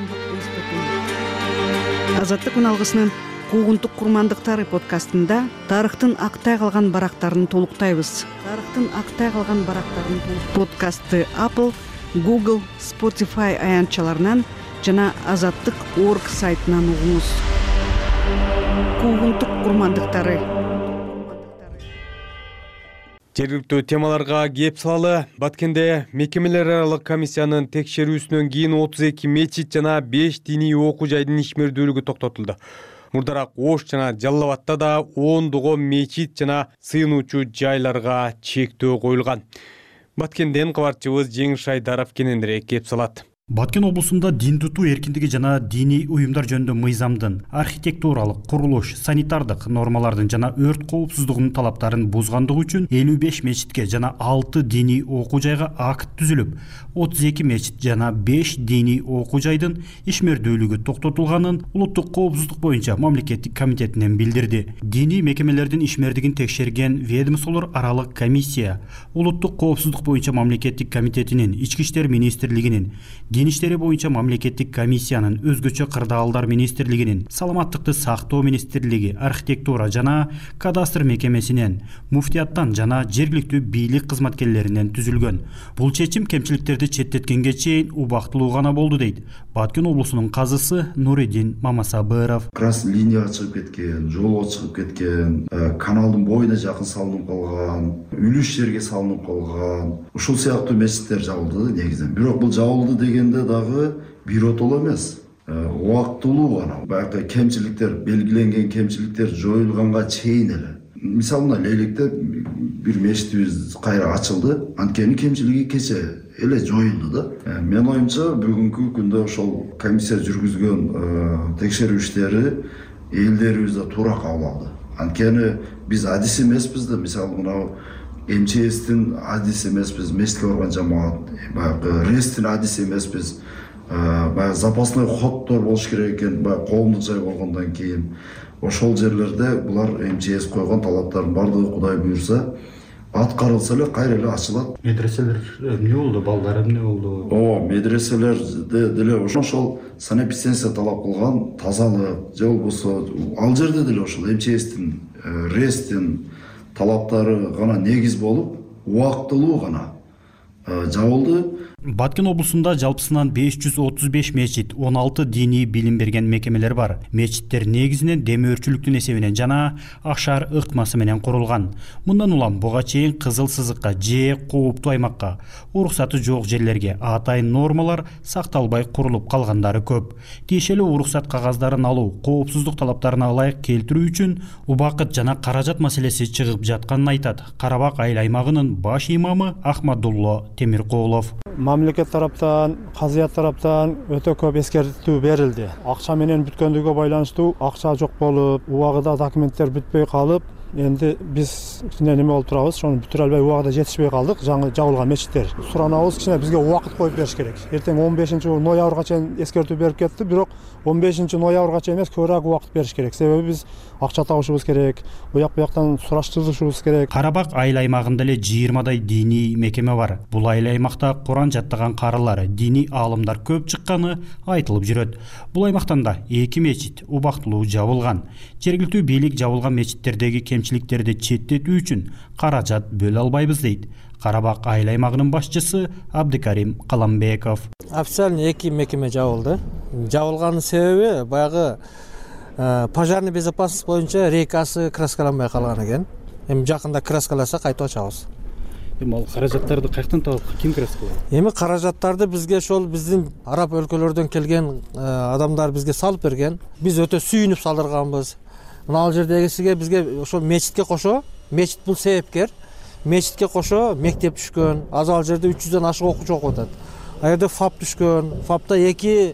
Азаттык үналгысынын Куугунтук курмандыктары подкастында тарыхтын актай калган барактарын толуктайбыз. Тарыхтын актай калган барактарын подкастты Apple, Google, Spotify аянтчаларынан жана азаттык точка орг сайтынан угуңуз. Куугунтук курмандыктары. Жергиликтүү темаларга кеп салалы. Баткенде мекемелер аралык комиссиянын текшерүүсүнөн кийин отуз эки мечит жана беш диний окуу жайдын ишмердүүлүгү токтотулду. Мурдараак Ош жана Жалал Абадта да ондогон мечит жана сыйынуучу жайларга чектөө коюлган. Баткенден кабарчыбыз Жеңиш Айдаров кененирээк кеп салат. Баткен облусунда дин тутуу эркиндиги жана диний уюмдар жөнүндө мыйзамдын, архитектуралык, курулуш, санитардык нормалардын жана өрт коопсуздугунун талаптарын бузгандыгы үчүн элүү беш мечитке жана алты диний окуу жайга акт түзүлүп, отуз эки мечит жана беш диний окуу жайдын ишмердүүлүгү токтотулганын улуттук коопсуздук боюнча мамлекеттик комитетинен билдирди. Диний мекемелердин ишмердигин текшерген ведомстволор аралык комиссия улуттук коопсуздук боюнча мамлекеттик комитетинин, Ички иштер министрлигинин, Дин иштери боюнча мамлекеттик комиссиянын, өзгөчө кырдаалдар министрлигинин, саламаттыкты сактоо министрлиги, архитектура жана кадастр мекемесинен, муфтияттан жана жергиликтүү бийлик кызматкерлеринен түзүлгөн. Бул чечим кемчиликтерди четтеткенге чейин убактылуу гана болду дейт Баткен облусунун казысы Нуридин Мамасабыров. Красный линияга чыгып кеткен, жолго чыгып кеткен, каналдын боюна жакын салынып калган, үлүш жерге салынып калган. Ушул сыяктуу мечиттер жабылды негизинен. Бирок бул жабылды деген дагы биротоло эмес, убактылуу гана. Баягы кемчиликтер, белгиленген кемчиликтер жоюлганга чейин эле. Мисалы мына Лейликте бир мечитибиз кайра ачылды, анткени кемчилиги кече эле жоюлду да. Мен оюмча бүгүнкү күндө ошол комиссия жүргүзгөн текшерүү иштери элдерибизде туура кабыл алды. Анткени биз адис эмеспиз да, мисалы мына эм че эстин адис эмеспиз, мечитке барган жамаат, баягы рестин адис эмеспиз, баягы запасной ходдор болуш керек экен, баягы коомдук жай болгондон кийин ошол жерлерде булар эм че эс койгон талаптардын бардыгы Кудай буйрса аткарылса эле кайра эле ачылат. Медреселер эмне болду, балдар эмне болду? Ооба, медреселерде деле ошол санэпидемия талап кылган тазалык же болбосо ал жерде деле ошол эм че эстин, рестин талаптары гана негиз болуп, убактылуу гана жабылды. Баткен облусунда жалпысынан беш жүз отуз беш мечит, он алты диний билим берген мекемелер бар. Мечиттер негизинен демөөрчүлүктүн эсебинен жана акшаар ыкмасы менен курулган. Мындан улам буга чейин кызыл сызыкка же кооптуу аймакка, уруксаты жок жерлерге атайын нормалар сакталбай курулуп калгандары көп. Тиешелүү уруксат кагаздарын алуу, коопсуздук талаптарына ылайык келтирүү үчүн убакыт жана каражат маселеси чыгып жатканын айтат Карабак айыл аймагынын баш имамы Ахмадулло Темиркулов. Мамлекет тараптан, казыят тараптан өтө көп эскертүү берилди. Акча менен бүткөндүгү байланыштуу акча жок болуп, убагында документтер бүтпөй калып, энди биз кичине неме болуп турабыз, ошону бүтүрө албай убагында жетишпей калдык. Жаңы жабылган мечиттер. Суранабыз, кичине бизге убакыт коюп бериш керек. Эртең он бешинчи ноябрга чейин эскертүү берип кетти, бирок он бешинчи ноябрга чейин эмес, көбүрөөк убакыт бериш керек. Себеби биз акча табышыбыз керек, уяк буяктан сураштырышыбыз керек. Карабак айыл аймагында эле жыйырмадай диний мекеме бар. Бул айыл аймакта Куран жаттаган карылар, диний аалымдар көп чыкканы айтылып жүрөт. Бул аймактан да эки мечит убактылуу жабылган. Жергиликтүү бийлик жабылган мечиттердеги кемчиликтерди четтетүү үчүн каражат бөлө албайбыз дейт Карабак айыл аймагынын башчысы Абдыкарим Каламбеков. Официально эки мекеме жабылды. Жабылганын себеби баягы пожарный безопасность боюнча рейкасы краскаланбай калган экен. Эми жакында краскаласа кайтып ачабыз. Эми ал каражаттарды каяктан табып, ким краскалайт? Эми каражаттарды бизге ошол биздин араб өлкөлөрдөн келген адамдар бизге салып берген. Биз өтө сүйүнүп салдырганбыз. Мына ал жердегисиге бизге ошол мечитке кошо, мечит бул себепкер. Мечитке кошо мектеп түшкөн, аз ал жерде үч жүздөн ашык окуучу окуп атат. А жерде ФАП түшкөн, ФАПта эки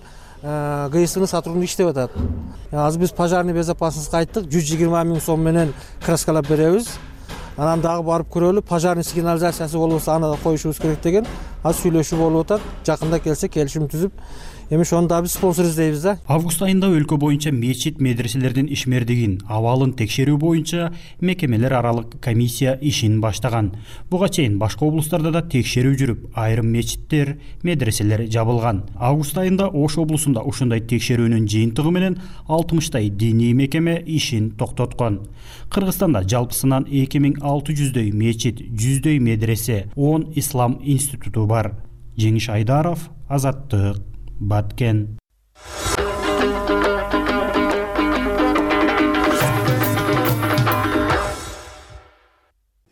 ГСМ сотрудник иштеп атат. Азыр биз пожарный безопасностька айттык, жүз жыйырма миң сом менен краскалап беребиз. Анан дагы барып көрөлү, пожарный сигнализациясы болбосо аны да коюшубуз керек деген. Азыр сүйлөшүү болуп атат. Жакында келсе келишим түзүп, эми ошону да биз спонсор издейбиз да. Август айында өлкө боюнча мечит медреселердин ишмердигин, абалын текшерүү боюнча мекемелер аралык комиссия ишин баштаган. Буга чейин башка облустарда да текшерүү жүрүп, айрым мечиттер, медреселер жабылган. Август айында Ош облусунда ушундай текшерүүнүн жыйынтыгы менен алтымыштай диний мекеме ишин токтоткон. Кыргызстанда жалпысынан эки миң алты жүздөй мечит, жүздөй медресе, он ислам институту бар. Жеңиш Айдаров, Азаттык, Баткен.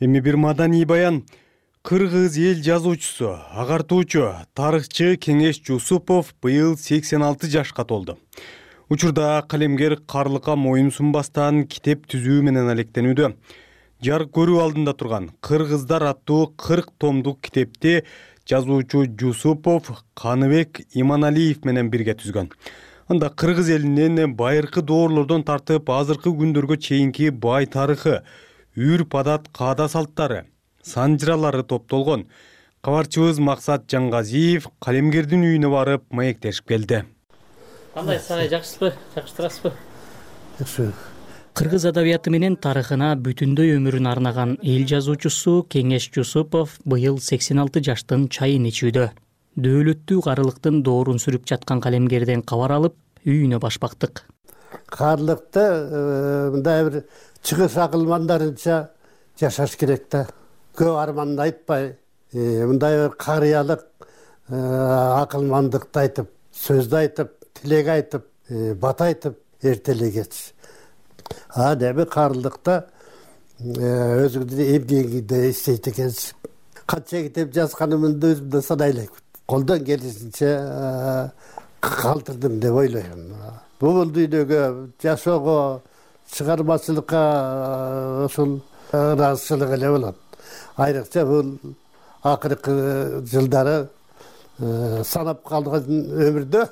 Эми бир маданий баян. Кыргыз эл жазуучусу, агартуучу, тарыхчы Кеңеш Жусупов быйыл сексен алты жашка толду. Учурда калемгер карлыкка моюн сунбастан китеп түзүү менен алектенүүдө. Жарык көрүү алдында турган Кыргыздар аттуу кырк томдук китепти жазуучу Жусупов Каныбек Иманалиев менен бирге түзгөн. Анда кыргыз элинин байыркы доорлордон тартып азыркы күндөргө чейинки бай тарыхы, үрп адат, каада салттары, санжыралары топтолгон. Кабарчыбыз Максат Жаңгазиев калемгердин үйүнө барып маектешип келди. Кандай сага жакшысызбы? Жакштырасызбы? Жакшы. Кыргыз адабияты менен тарыхына бүтүндөй өмүрүн арнаган эл жазуучусу Кеңеш Жусупов быйыл сексен алты жаштын чайын ичүүдө. Дөөлөттүү карылыктын доорун сүрүп жаткан калемгерден кабар алып, үйүнө башпактык. Карлыкты мындай бир чыгыш акылмандарынча жашаш керек да. Көп арманды айтпай, мындай бир карыялык акылмандыкты айтып, сөздү айтып, тилек айтып, бата айтып эртелегеч. А деби карлыкта өзүңдүн эмгегиңди иштейт экенсиң. Канча китеп жазганымды өзүм да санай элек. Колдон келишинче калтырдым деп ойлойм. Бул дүйнөгө жашоого, чыгармачылыкка ушул ыраазычылык эле болот. Айрыкча бул акыркы жылдары санап калган өмүрдө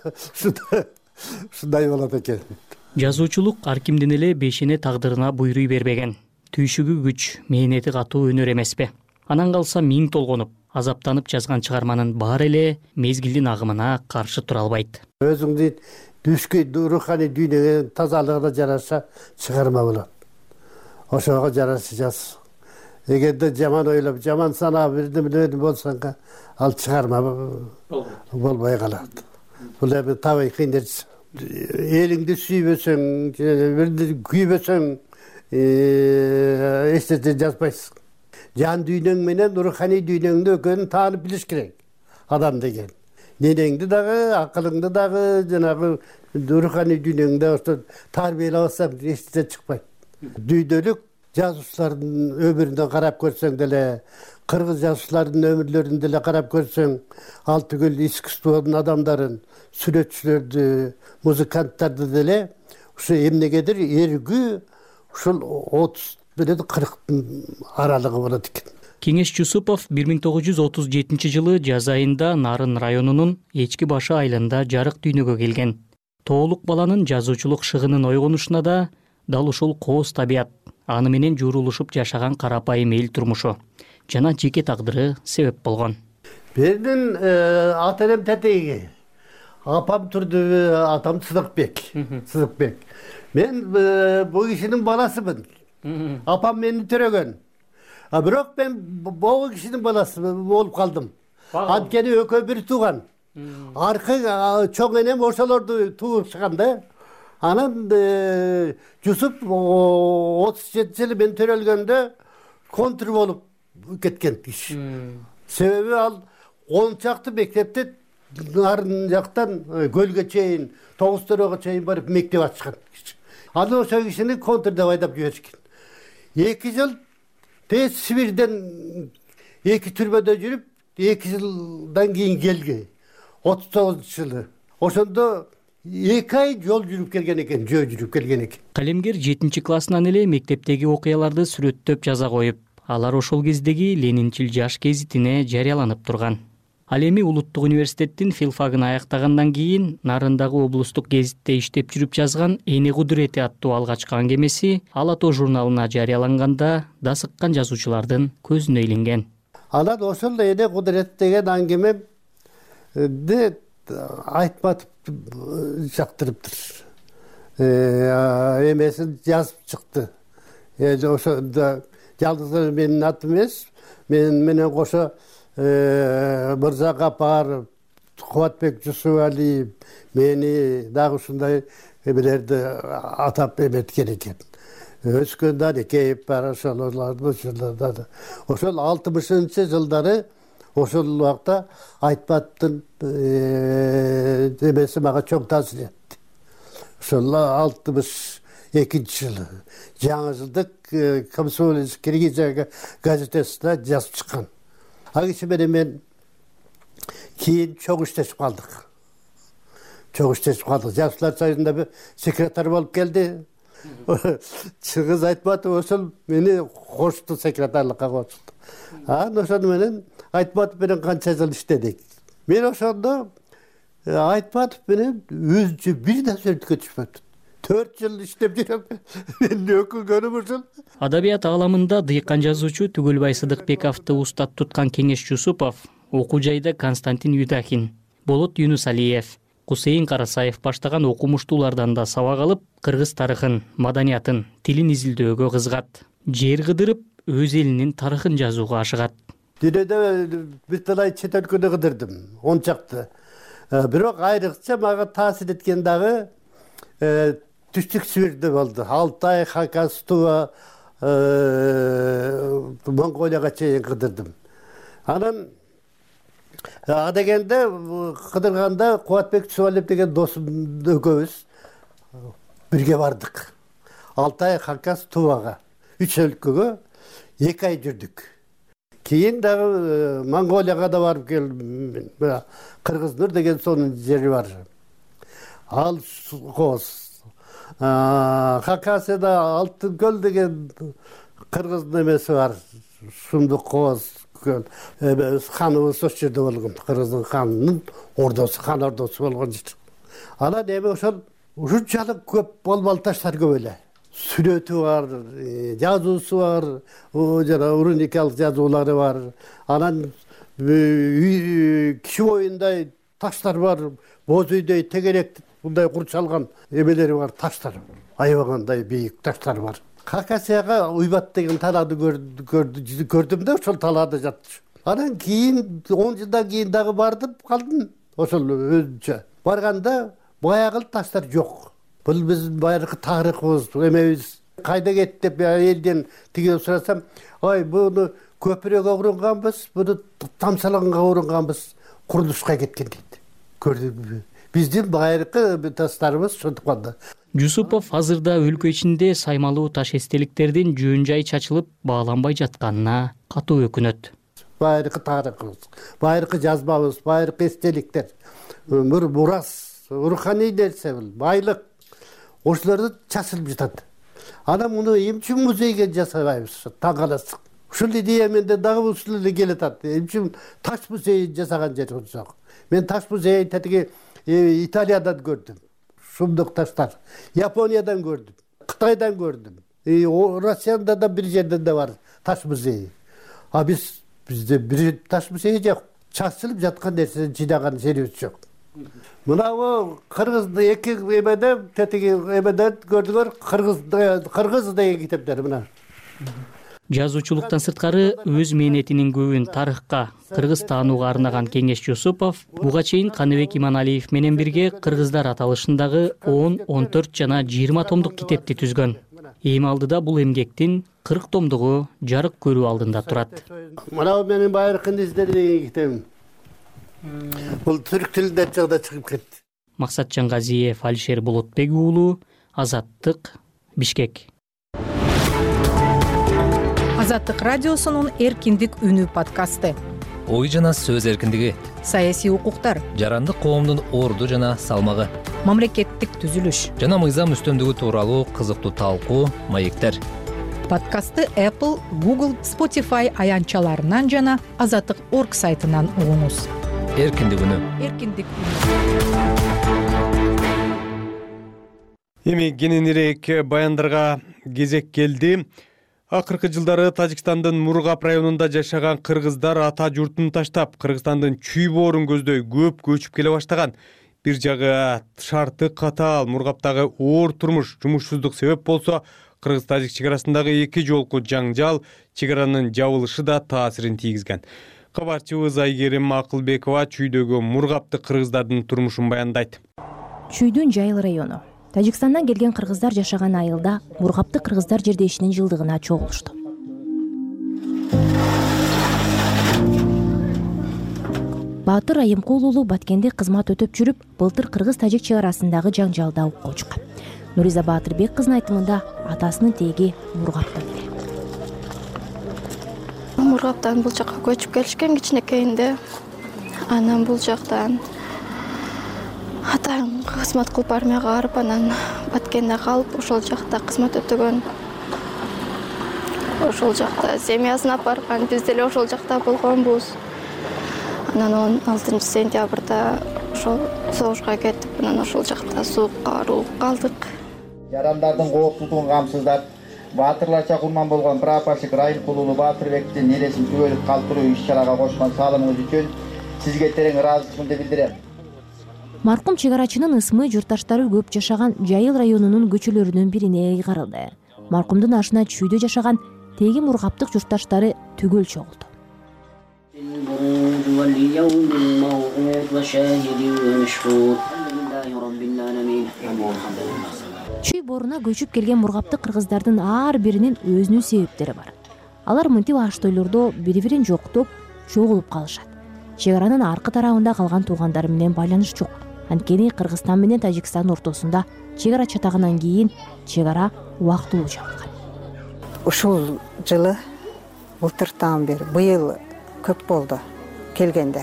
ушундай болот экен. Жазуучулук ар кимдин эле бешене тагдырына буйруй бербеген. Түйшүгү күч, мээнети катуу өнөр эмеспи? Анан калса миң толгонуп, азаптанып жазган чыгарманын баары эле мезгилдин агымына каршы тура албайт. Өзүңдүн түшкү руханий дүйнөгө тазалыгына жараша чыгарма болот. Ошого жараша жаз. Эгерде жаман ойлоп, жаман санап бирден болсоң, ал чыгарма болбой калат. Бул эми табигый нерсе. Элиңди сүйбөсөң, бирди күйбөсөң, эч нерсе жазбайсың. Жан дүйнөң менен руханий дүйнөңдү экөөнүн таанып билиш керек. Адам деген. Денеңди дагы, акылыңды дагы, жанагы руханий дүйнөңдү ошо тарбиялабасаң эч нерсе чыкпайт. Дүйдөлүк жазуучулардын өмүрүнө карап көрсөң деле, кыргыз жазуучулардын өмүрлөрүн деле карап көрсөң, ал түгүл искусствонун адамдарын, сүрөтчүлөрдү, музыканттарды деле ушу эмнегедир эргүү ушул отуз менен кырктын аралыгы болот экен. Кеңеш Жусупов бир миң тогуз жүз отуз жетинчи жылы жаз айында Нарын районунун Эчки башы айылында жарык дүйнөгө келген. Тоолук баланын жазуучулук шыгынын ойгонушуна да дал ушул кооз табият, аны менен журулушуп жашаган карапайым эл турмушу жана жеке тагдыры себеп болгон. Менин ата-энем тетеги, апам турду, атам Сыдыкбек. Сыдыкбек. Мен бул кишинин баласымын. Апам мени төрөгөн. А бирок мен бул кишинин баласы болуп калдым. Анткени экөө бир тууган. Аркы чоң энем ошолорду тууп чыган да. Анан Жусуп отуз жетинчи жылы мен төрөлгөндө контр болуп кеткен киши. Себеби ал он чакты мектепте нарын жактан көлгө чейин, Тогуз төрөгө чейин барып мектеп ачкан киши. Аны ошол кишини контр деп айдап жиберишкен. эки жыл тез Сибирден эки түрмөдө жүрүп, эки жылдан кийин келген. отуз тогузунчу жылы. Ошондо эки ай жол жүрүп келген экен, жөө жүрүп келген экен. Калемгер жетинчи классынан эле мектептеги окуяларды сүрөттөп жаза коюп, алар ошол кездеги Ленинчил жаш гезитине жарыяланып турган. Ал эми Улуттук университеттин филфагын аяктагандан кийин Нарындагы облустук гезитте иштеп жүрүп жазган Эне кудурети аттуу алгачкы аңгемеси Ала тоо журналына жарыяланганда да сыккан жазуучулардын көзүнө илинген. Анан ошол Эне кудурет деген аңгемемди айтпатып жактырыптыр. Эмесин жазып чыкты. Ошондо жалгыз менин атым эмес, мен менен кошо Мырза Капаров, Кубатбек Жусупалиев мени дагы ушундай эмелерди атап эметкен экен. Өскөн Дарекеев бар, ошолорду ошол алтымышынчы жылдары ошол убакта Айтпаттын эмеси мага чоң таасир этти. Ошол алтымыш экинчи жылы жаңы жылдык комсомолец Киргизия газетасында жазып чыккан. Ал киши менен мен кийин чоң иштешип калдык. Чоң иштешип калдык. Жашылар союзунда бир секретарь болуп келди. Чыгыз Айтматов ошол мени кошту, секретарлыкка кошту. Анан ошону менен Айтматов менен канча жыл иштедик. Мен ошондо Айтматов менен өзүнчө бир нерсе өткөзүшпөдүм. төрт жыл иштеп жүрөм. Мен өкүлгөнүм ушул. Адабият ааламында дыйкан жазуучу Түгөлбай Сыдыкбековду устат туткан Кеңеш Жусупов, окуу жайда Константин Юдахин, Болот Юнусалиев, Кусейин Карасаев баштаган окумуштуулардан да сабак алып, кыргыз тарыхын, маданиятын, тилин изилдөөгө кызыгат. Жер кыдырып, өз элинин тарыхын жазууга ашыгат. Дүйнөдө бир талай чет өлкөдө кыдырдым, он чакты. Бирок айрыкча мага таасир эткен дагы түштүк Сибирде болду. Алтай, Хакас, Тува, Монголияга чейин кыдырдым. Анан адегенде кыдырганда Кубатбек Чубалиев деген досум экөөбүз бирге бардык. Алтай, Хакас, Тувага, үч өлкөгө эки ай жүрдүк. Кийин дагы Монголияга да барып келдим. Кыргыз-Нур деген сонун жери бар. Ал Коз. Хакасыда Алтын көл деген кыргыздын эмеси бар. Сумдук Коз көл. Ханыбыз ошол жерде болгон. Кыргыздын ханынын ордосу, хан ордосу болгон жер. Анан эми ошол ушунчалык көп болбол таштар көп эле. Сүрөтү бар, жазуусу бар, жана уруникалык жазуулары бар. Анан киши боюндай таштар бар, боз үйдөй тегерек мындай курчалган эмелери бар, таштар. Аябагандай бийик таштар бар. Хакасияга Уйбат деген талаады көрдүм да, ошол талаада жатчу. Анан кийин он жылдан кийин дагы бардым, калдым. Ошол өзүнчө. Барганда баягы таштар жок. Бул биздин байыркы тарыхыбыз, эмебиз. Кайда кетти деп элден тиге сурасам, ой, буну көпүрөгө урунганбыз, буну тамсаланга урунганбыз, курулушка кеткен дейт. Көрдүм. Биздин байыркы таштарыбыз ошондуктан. Жусупов азырда өлкө ичинде саймалуу таш эстеликтердин жөн жай чачылып бааланбай жатканына катуу өкүнөт. Байыркы тарыхыбыз, байыркы жазмабыз, байыркы эстеликтер, мурас, руханий нерсе, байлык ошолорду чачылып жатат. Анан муну эмче музейге жасабайбыз, таң каласың. Ушул идея менде дагы ушул эле келатат. Эмче таш музейин жасаган жер жок. Мен таш музейин тетиги Италиядан көрдүм. Шумдук таштар. Япониядан көрдүм. Кытайдан көрдүм. Россияда да бир жерде да бар таш музейи. А биз бизде бир таш музейи жок. Чачылып жаткан нерсени жыйнаган жерибиз жок. Мынау кыргызды эки эмеде тетиги эмеде көрдүңөр, кыргыз кыргыз деген китептер мына. Жазуучулуктан сырткары өз мээнетинин көбүн тарыхка, кыргыз таанууга арнаган Кеңеш Жусупов буга чейин Каныбек Иманалиев менен бирге кыргыздар аталышындагы он, он төрт жана жыйырма томдук китепти түзгөн. Эми алдыда бул эмгектин кырк томдугу жарык көрүү алдында турат. Мына менин байыркы издер деген китебим. Бул түрк тилинде чыгда чыгып кетти. Максатжан Газиев, Алишер Болотбек уулу, Азаттык, Бишкек. Азаттык радиосунун Эркиндик үнү подкасты. Ой жана сөз эркиндиги, саясий укуктар, жарандык коомдун орду жана салмагы, мамлекеттик түзүлүш жана мыйзам үстөмдүгү тууралуу кызыктуу талкуу, маектер. Подкастты Apple, Google, Spotify аянтчаларынан жана азаттык точка орг сайтынан угуңуз. Эркиндик үнү. Эркиндик Эми кененирээк баяндарга кезек келди. Акыркы жылдары Тажикстандын Мургап районунда жашаган кыргыздар ата журтун таштап, Кыргызстандын чүй боорун көздөй көп көчүп келе баштаган. Бир жагы шарты катаал Мургаптагы оор турмуш, жумушсуздук себеп болсо, кыргыз-тажик чек арасындагы эки жолку жаңжал, чек аранын жабылышы да таасирин тийгизген. Кабарчыбыз Айгерим Акылбекова чүйдөгү Мургапты кыргыздардын турмушун баяндайт. Чүйдүн Жайыл району. Тажикстандан келген кыргыздар жашаган айылда Мургапты кыргыздар жердешинин жылдыгына чогулушту. Баатыр Айымкул уулу Баткенде кызмат өтөп жүрүп, былтыр кыргыз-тажик чек арасындагы жаңжалда окко чыккан. Нуриза Баатырбек кызынын айтымында атасынын теги Мургаптан эле. Мургаптан бул жакка көчүп келишкен кичинекейинде. Анан бул жактан атаң кызмат кылып армияга барып, анан Баткенде калып, ошол жакта кызмат өтөгөн. Ошол жакта семьясын алып барган, биз деле ошол жакта болгонбуз. Анан он алтынчы сентябрда ошол согушка кетип, анан ошол жакта суукка барып калдык. Жарандардын коопсуздугун камсыздап, баатырларча курман болгон прапорщик Райымкул уулу Баатырбектин нересин күбөлүк калтыруу иш-чарага кошкон салымыңыз үчүн сизге терең ыраазычылыгымды билдирем. Маркум чек арачынын ысмы журтташтары көп жашаган Жайыл районунун көчөлөрүнүн бирине ыйгарылды. Маркумдун ашына чүйдө жашаган теги Мургаптык журтташтары түгөл чогулду. Чүй боруна көчүп келген Мургаптык кыргыздардын ар биринин өзүнүн себептери бар. Алар мынтип аш тойлордо бири-бирин жоктоп, чогулуп калышат. Чек аранын аркы тарабында калган туугандары менен байланыш жок. Анткени Кыргызстан менен Тажикстандын ортосунда чек ара чатагандан кийин чек ара убактылуу жабылган. Ушул жылы былтыртан бери быйыл көп болду келгендер.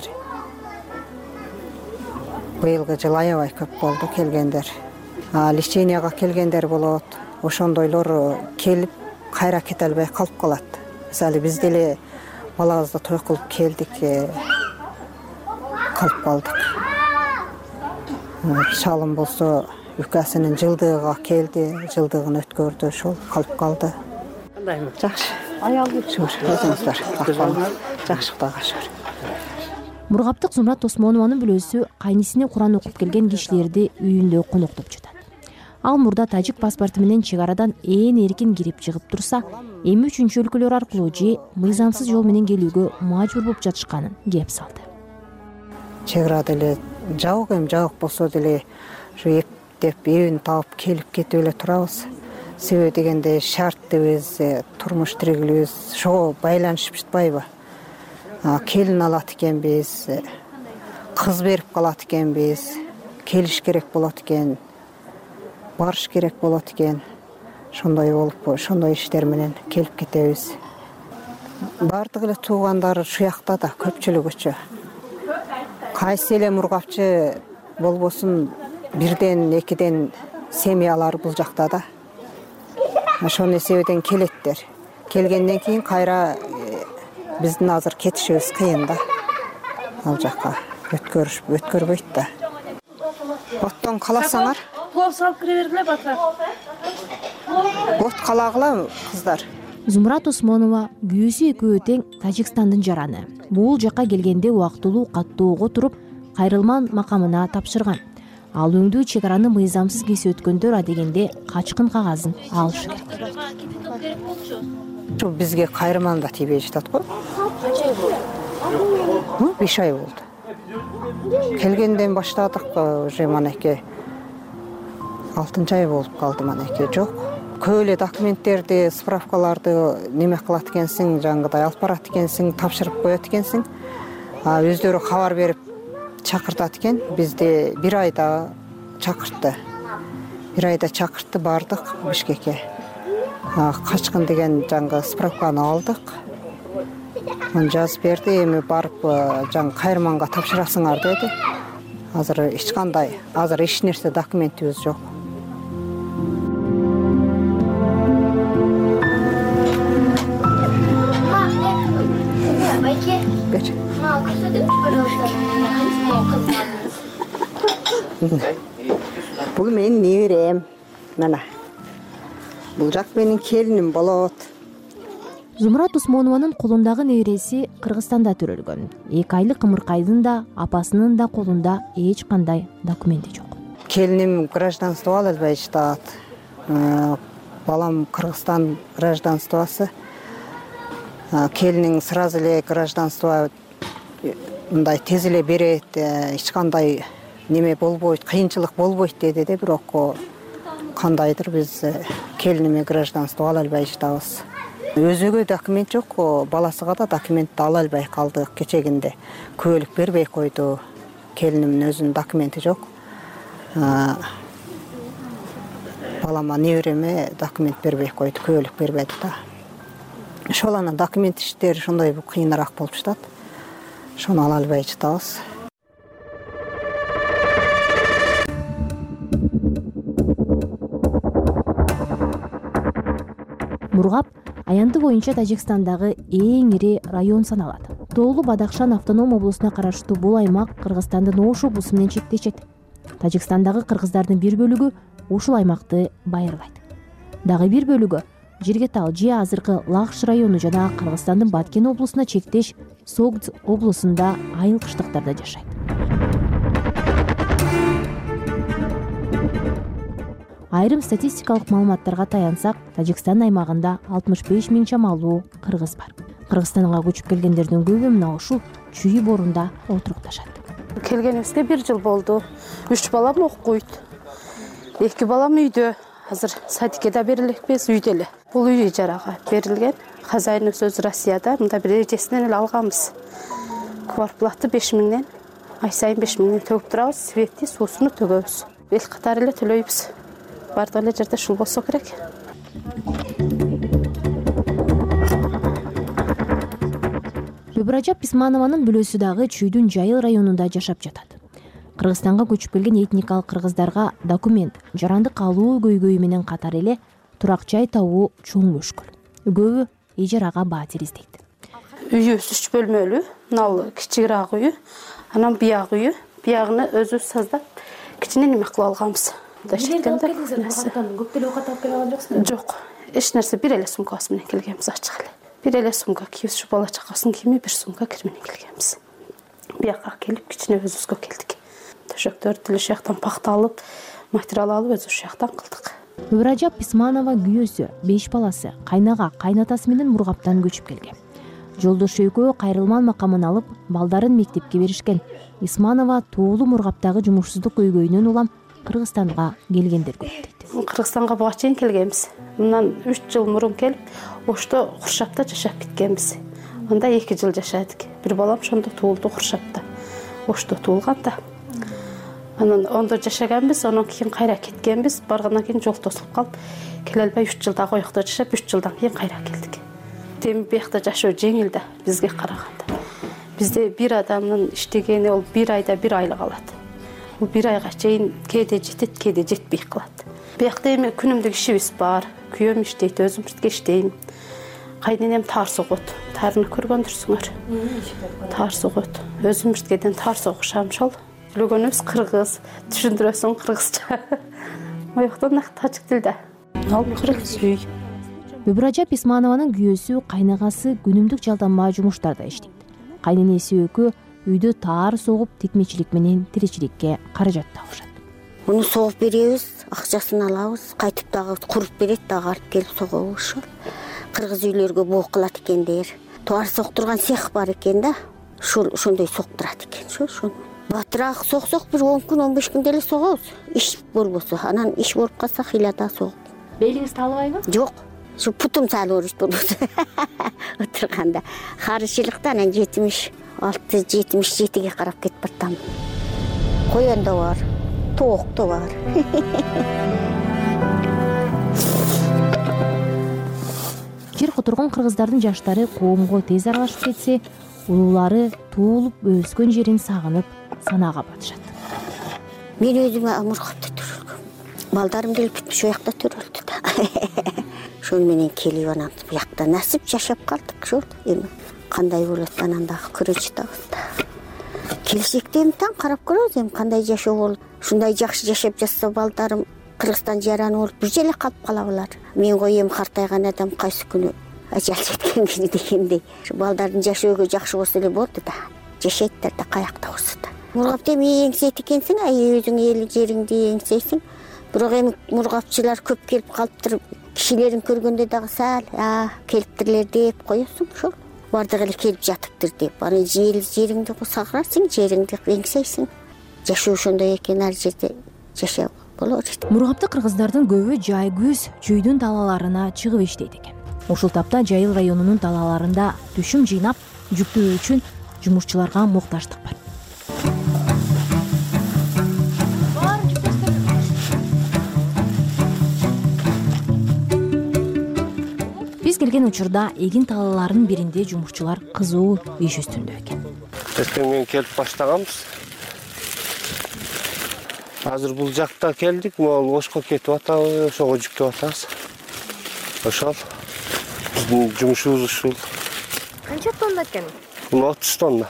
Быйылгы жыл аябай көп болду келгендер. Леченияга келгендер болот. Ошондойлор келип кайра кете албай калып калат. Мисалы биз деле балабызды той кылып келдик, калып калдык. Шалым болсо үкәсинин жылдыгыга келди, жылдыгын өткөрдү, ошол калып калды. Кандаймы? Жакшы. Аялы шүгүр. Өзүңүздөр акыбалыңыз жакшы, Кудайга шүгүр. Мургаптык Зумрат Осмонованын бүлөсү кайнисине Куран окуп келген кишилерди үйүндө коноктоп жатат. Ал мурда тажик паспорту менен чек арадан ээн эркин кирип чыгып турса, эми үчүнчү өлкөлөр аркылуу же мыйзамсыз жол менен келүүгө мажбур болуп жатышканын кеп салды. Чек арада эле жабык эми жабык болсо деле ушу эптеп эбин таап келип кетип эле турабыз. Себеби дегенде шарттыбыз, турмуш тиригибиз ошого байланышып жатпайбы? Келин алат экенбиз, кыз берип калат экенбиз, келиш керек болот экен, барыш керек болот экен. Ошондой болуп, ошондой иштер менен келип кетебиз. Бардык эле туугандар ушул жакта да көпчүлүгүчү. Кайсы эле мургапчы болбосун бирден, экиден семьялар бул жакта да. Ошонун себебинен келеттер. Келгенден кийин кайра биздин азыр кетишибиз кыйын да. Ал жакка өткөрүш өткөрбөйт да. Оттон каласаңар. Плов салып кире бергиле батыр. От калагыла кыздар. Зумрат Осмонова күйөөсү экөө тең Тажикстандын жараны. Бул жакка келгенде убактылуу каттоого туруп, кайрылман макамына тапшырган. Ал өңдүү чек араны мыйзамсыз кесип өткөндөр адегенде качкын кагазын алышы керек. Шу бизге кайрылман да тийбей жатат го. Канча ай болду? беш ай болду. Келгенден баштадык, уже манеке алтынчы ай болуп калды манеке. Жок. Көп эле документтерди, справкаларды неме кылат экенсиң, жаңгыдай алып барат экенсиң, тапшырып коет экенсиң. Өздөрү кабар берип чакыртат экен. Бизди бир айда чакыртты. Бир айда чакыртты, бардык Бишкекке. Качкын деген жаңгы справканы алдык. Аны жазып берди, эми барып жаң кайрманга тапшырасыңар деди. Азыр эч кандай, азыр эч нерсе документибиз жок. Бул менин неберем. Мына. Бул жак менин келиним болот. Зумрат Осмонованын колундагы небереси Кыргызстанда төрөлгөн. эки айлык кымыркайдын да, апасынын да колунда эч кандай документи жок. Келиним гражданство ала албай жатат. Балам Кыргызстан гражданствосы. Келиним сразу эле гражданство мындай тез эле берет, эч кандай неме болбойт, кыйынчылык болбойт деди де, бирок кандайдыр биз келиниме гражданство ала албай жатабыз. Өзүгө документ жок, баласыга да документ ала албай калдык кечегинде. Күбөлүк бербей койду. Келинимдин өзүнүн документи жок. балама небереме документ бербей койду, күбөлүк бербеди да. Ошол анан документ иштери ошондой кыйыныраак болуп жатат. Ошону ала албай жатабыз. Мургап аянты боюнча Тажикстандагы эң ири район саналат. Тоолу Бадахшан автоном облусуна караштуу бул аймак Кыргызстандын Ош облусу менен чектешет. Тажикстандагы кыргыздардын бир бөлүгү ушул аймакты байырлайт. Дагы бир бөлүгү Жиргетал же азыркы Лахш району жана Кыргызстандын Баткен облусуна чектеш Согд облусунда айыл кыштыктарда жашайт. Айрым статистикалык маалыматтарга таянсак, Тажикстан аймагында алтымыш беш миң чамалуу кыргыз бар. Кыргызстанга көчүп келгендердин көбү мына ушул чүй борунда отурукташат. Келгенибизге бир жыл болду. Үч балам окуйт. Эки балам үйдө. Азыр садикеде берилекпиз, үйдө эле. Бул үй ижарага берилген. Хозяин өзү Россияда, мында бир эжесинен эле алганбыз. Квартплаты беш миңден, ай сайын беш миңден төгүп турабыз, светти, суусуну төгөбүз. Бел катары эле төлөйбүз. Бардык эле жерде ушул болсо керек. Любражап Писманованын бүлөсү дагы Чүйдүн Жайыл районунда жашап жатат. Кыргызстанга көчүп келген этникалык кыргыздарга документ, жарандык алуу көйгөйү менен катар эле турак жай табуу чоң мүшкүл. Көбү ижарага баатир издейт. Үйүбүз үч бөлмөлүү, мына кичигирээк үйү, анан бияк үйү, биягыны өзүбүз саздап, кичине неме кылып алганбыз. Көп деле оокат алып келе алган жоксуңар? Жок, эч нерсе, бир эле сумкабыз менен келгенбиз ачык эле. Бир эле сумка кийип, ушу бала чакасынын кийими, бир сумка кир менен келгенбиз. Биякка келип, кичине өзүбүзгө келдик. Төшөктөрдү деле ушул жактан пахта алып, материал алып өзүбүз ушул жактан кылдык. Любражап Писманова күйөөсү, беш баласы, кайнага, кайнатасы менен Мургаптан көчүп келген. Жолдошу экөө кайрылман макамын алып, балдарын мектепке беришкен. Исманова тоолу Мургаптагы жумушсуздук көйгөйүнөн улам Кыргызстанга келгендер көп дейт. Кыргызстанга буга чейин келгенбиз. Мындан үч жыл мурун келип, Ошто Куршапта жашап кеткенбиз. Анда эки жыл жашадык. Бир балам ошондо туулду Куршапта. Ошто туулган да. Анан ондо жашаганбыз, анан кийин кайра кеткенбиз. Баргандан кийин жол тосулуп калып, келе албай үч жылда коёкто жашап, үч жылдан кийин кайра келдик. Тем биякта жашоо жеңил да бизге караганда. Бизде бир адамдын иштегени ол бир айда бир айлык алат. Бул бир айга чейин кээде жетет, кээде жетпей калат. Биякта эми күнүмдүк ишибиз бар. Күйөөм иштейт, өзүм бирге иштейм. Кайненем таар согот. Таарыны көргөндүрсүңөр. Таар согот. Өзүм биргеден таар согушам ошол. Сүйлөгөнүбүз кыргыз, түшүндүрөсүң кыргызча. Ояктан тажик тилде. Ал кыргыз үй. Любражап Писманованын күйөөсү, кайнагасы күнүмдүк жалданма жумуштарда иштейт. Кайненеси экөө үйдө таар согуп, тикмечилик менен тиричиликке каражат табышат. Муну согуп беребиз, акчасын алабыз, кайтып дагы куруп берет, дагы алып келип согобуз. Кыргыз үйлөргө боо кылат экендер. Таар соктурган цех бар экен да. Ушул ошондой соктурат экен. Ошо батыраак соксок бир он күн, он беш күн деле согобуз. Иш болбосо, анан иш болуп калса хыйлада согуп. Белиңиз таалыбайбы? Жок. Шу путум салып болбосо. Отурганда карышылыкта анан жетимиш алты жетимиш жетиге карап кетип бартам. Коён да бар, тоок да бар. Жер которгон кыргыздардын жаштары коомго тез аралашып кетсе, улуулары туулуп өскөн жерин сагынып, санаага батышат. Мен өзүм Мургапта төрөлгөм. Балдарым деле бүтүп ошол жакта төрөлдү да. Ошол менен келип анан буякта насип жашап калдык ошол. Эми кандай болот анан дагы көрө жатабыз да. Келечекте эми таң карап көрөбүз, эми кандай жашоо болуп, ушундай жакшы жашап жатса балдарым Кыргызстан жараны болуп бир жерде калып кала алар. Мен го эми картайган адам кайсы күнү ажал жеткен күнү дегендей. Балдардын жашоого жакшы болсо эле болду да. Жашайттар да каякта болсо да. Мургапты эми эңсейт экенсиң, ай өзүң эл жериңди эңсейсиң. Бирок эми мургапчылар көп келип калыптыр. Кишилерин көргөндө дагы сал, а келиптирлер деп коесуң ошол. Бардык эле келип жатыптыр деп. Аны жер жериңди сагырасың, жериңди эңсейсиң. Жашоо ошондой экен, ар жерде жашап болот. Мургапты кыргыздардын көбү жай күз чүйдүн талааларына чыгып иштейт экен. Ушул тапта Жайыл районунун талааларында түшүм жыйнап, жүктөө үчүн жумушчуларга муктаждык бар. келген учурда эгин талааларынын биринде жумушчулар кызуу иш үстүндө экен. Эртең менен келип баштаганбыз. Азыр бул жакта келдик, могул Ошко кетип атабыз, ошого жүктөп атабыз. Ошол биздин жумушубуз ушул. Канча тонна экен? Бул отуз тонна.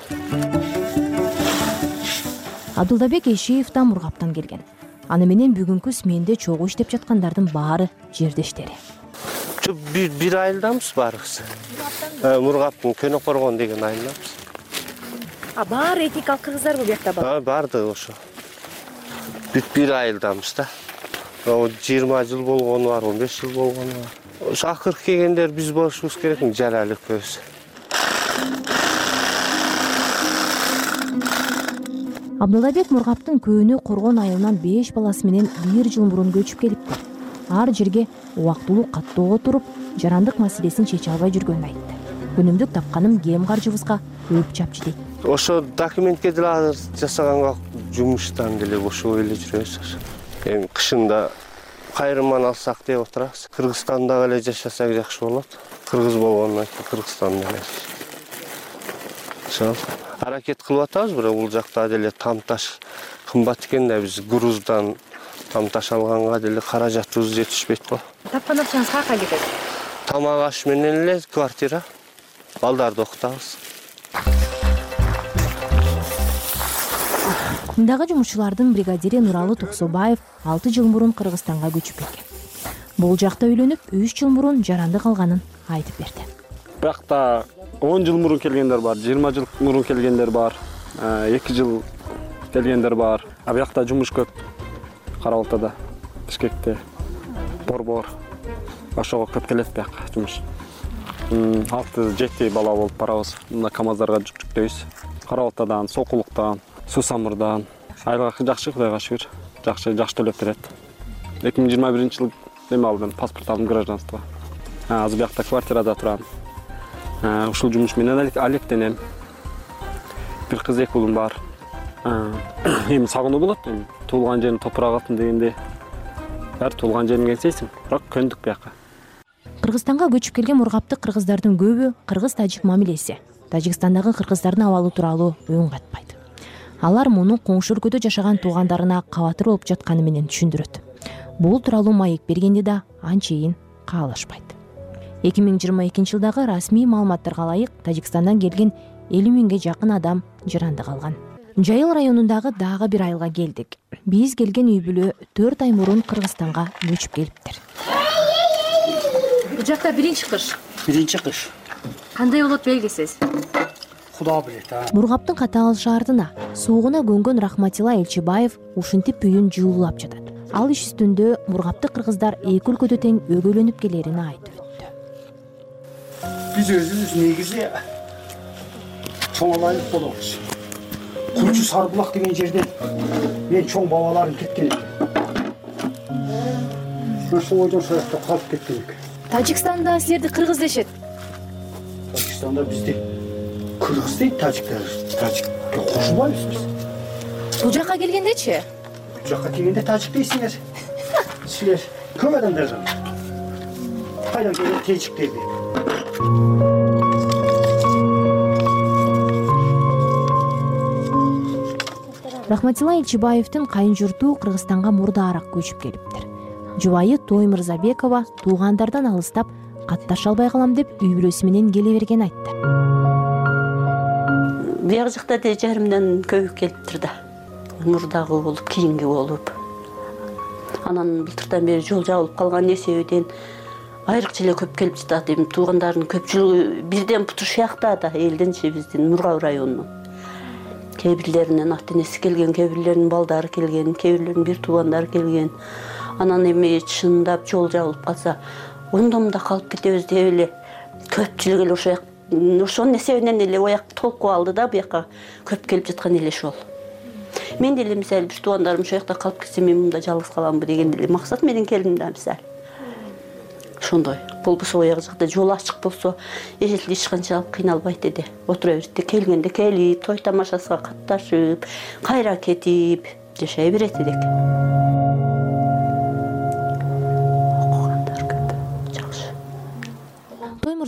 Абдулдабек Эшиев да Мургаптан келген. Аны менен бүгүнкү сменде чогуу иштеп жаткандардын баары жердештери. Бир бир айылдамыз баарыбыз. Мургаптын Көнө Коргон деген айылдамыз. А баары этникалык кыргыздар бул жакта бар? Барды ошо. Бүт бир айылдамыз да. жыйырма жыл болгону бар, он беш жыл болгону бар. Ошо акыркы келгендер биз болушубуз керек, Жалал экөөбүз. Абдуллабек Мургаптын Көнө Коргон айылынан беш баласы менен бир жыл мурун көчүп келиптир. Ар жерге убактылуу каттоого туруп, жарандык маселесин чече албай жүргөнүн айтты. Күнүмдүк тапканым кем каржыбызга өп чапчы дейт. Ошо документке деле жасаганга жумуштан деле ошо эле жүрөбүз. Эми кышында кайрыман алсак деп отурабыз. Кыргызстанда эле жашасак жакшы болот. Кыргыз болгондон кийин Кыргызстанда эле. Ошо аракет кылып атабыз, бирок бул жакта деле там-таш кымбат экен да, биз груздан там-таш алганга деле каражатыбыз жетишпейт го. Тапкан акчаңыз каяка кетет? Тамак аш менен эле квартира, балдарды окутабыз. Мындагы жумушчулардын бригадири Нуралы Токсобаев алты жыл мурун Кыргызстанга көчүп келген. Бул жакта үйлөнүп үч жыл мурун жарандык алганын айтып берди. Биракта он жыл мурун келгендер бар, жыйырма жыл мурун келгендер бар, эки жыл келгендер бар. А биякта жумуш көп. Кара Балтада, Бишкекте, Борбор. Ошого көп келет бияка жумуш. алты жети бала болуп барабыз. Мына КамАЗдарга жүктөйбүз. Кара Балтадан, Сокулуктан, Суу Самырдан. Айылга жакшы, Кудайга шүгүр. Жакшы, жакшы төлөп берет. эки миң жыйырма биринчи жыл эме алдым, паспорт алдым, гражданство. Азыр биякта квартирада турам. Ушул жумуш менен алектенем. Бир кыз, эки уулум бар. Эми сагынуу болот, эми туулган жерин топурак атын дегенде баары туулган жериңе келсейсиң, бирок көндүк бияка. Кыргызстанга көчүп келген мургапты кыргыздардын көбү кыргыз-тажик мамилеси, Тажикстандагы кыргыздардын абалы тууралуу үн катпайт. Алар муну коңшу өлкөдө жашаган туугандарына кабатыр болуп жатканы менен түшүндүрөт. Бул тууралуу маек бергенде да анчейин каалашпайт. эки миң жыйырма экинчи жылдагы расмий маалыматтарга ылайык Тажикстандан келген элүү миңге жакын адам жарандык алган. Жайыл районундагы дагы бир айылга келдик. Биз келген үй бүлө төрт ай мурун Кыргызстанга көчүп келиптир. Бул жакта биринчи кыш. Биринчи кыш. Кандай болот белгисиз? Куда билет. Мургаптын катаал шаардына суугуна көнгөн Рахматилла Элчибаев ушинтип үйүн жылуулап жатат. Ал иш үстүндө мургапты кыргыздар эки өлкөдө тең өгөөлөнүп келерин айтып өттү. Биз өзүбүз негизи чоң айылык болобуз. Кулчу Сарбулак деген жерден мен чоң бабаларым кеткен экен. Ошол жакта калып кеткен экен. Тажикстанда силерди кыргыз дешет. Тажикстанда бизди кыргыз дейт, тажиктер. Тажикке кошулбайбыз биз. Бул жака келгендечи? Бул жака келгенде тажик дейсиңер. Силер көп адамдар бар. Кайдан келген тажиктер дейт. Рахматилла Элчибаевдин кайын журту Кыргызстанга мурдаараак көчүп келиптир. Жубайы Той Мырзабекова туугандардан алыстап катташа албай калам деп үй бүлөсү менен келе берген айтты. Бияк жакта да жарымдан көбүк келиптир да. Мурдагы болуп, кийинки болуп. Анан былтырдан бери жол жабылып калган эсебинен айрыкча эле көп келип жатат. Эми туугандардын көпчүлүгү бирден путушуякта да, элдинчи биздин Мургаб районунун. Кээ бирлеринин ата энеси келген, кээ бирлеринин балдары келген, кээ бирлеринин бир туугандары келген. Анан эми чындап жол жабылып калса, ондомда калып кетебиз деп эле көпчүлүк эле ошо ошонун эсебинен эле ояк толкуп алды да, буяка көп келип жаткан эле ошол. Мен деле мисалы бир туугандарым ошол жакта калып кетсе, мен мында жалгыз каламбы деген эле максат менен келдим да мисалы. Ошондой. Болбосо ояк жакта жол ачык болсо, эжелди эч канчалык кыйналбайт эди. Отура берди, келгенде келип, той тамашасына катташып, кайра кетип жашай берет эдик.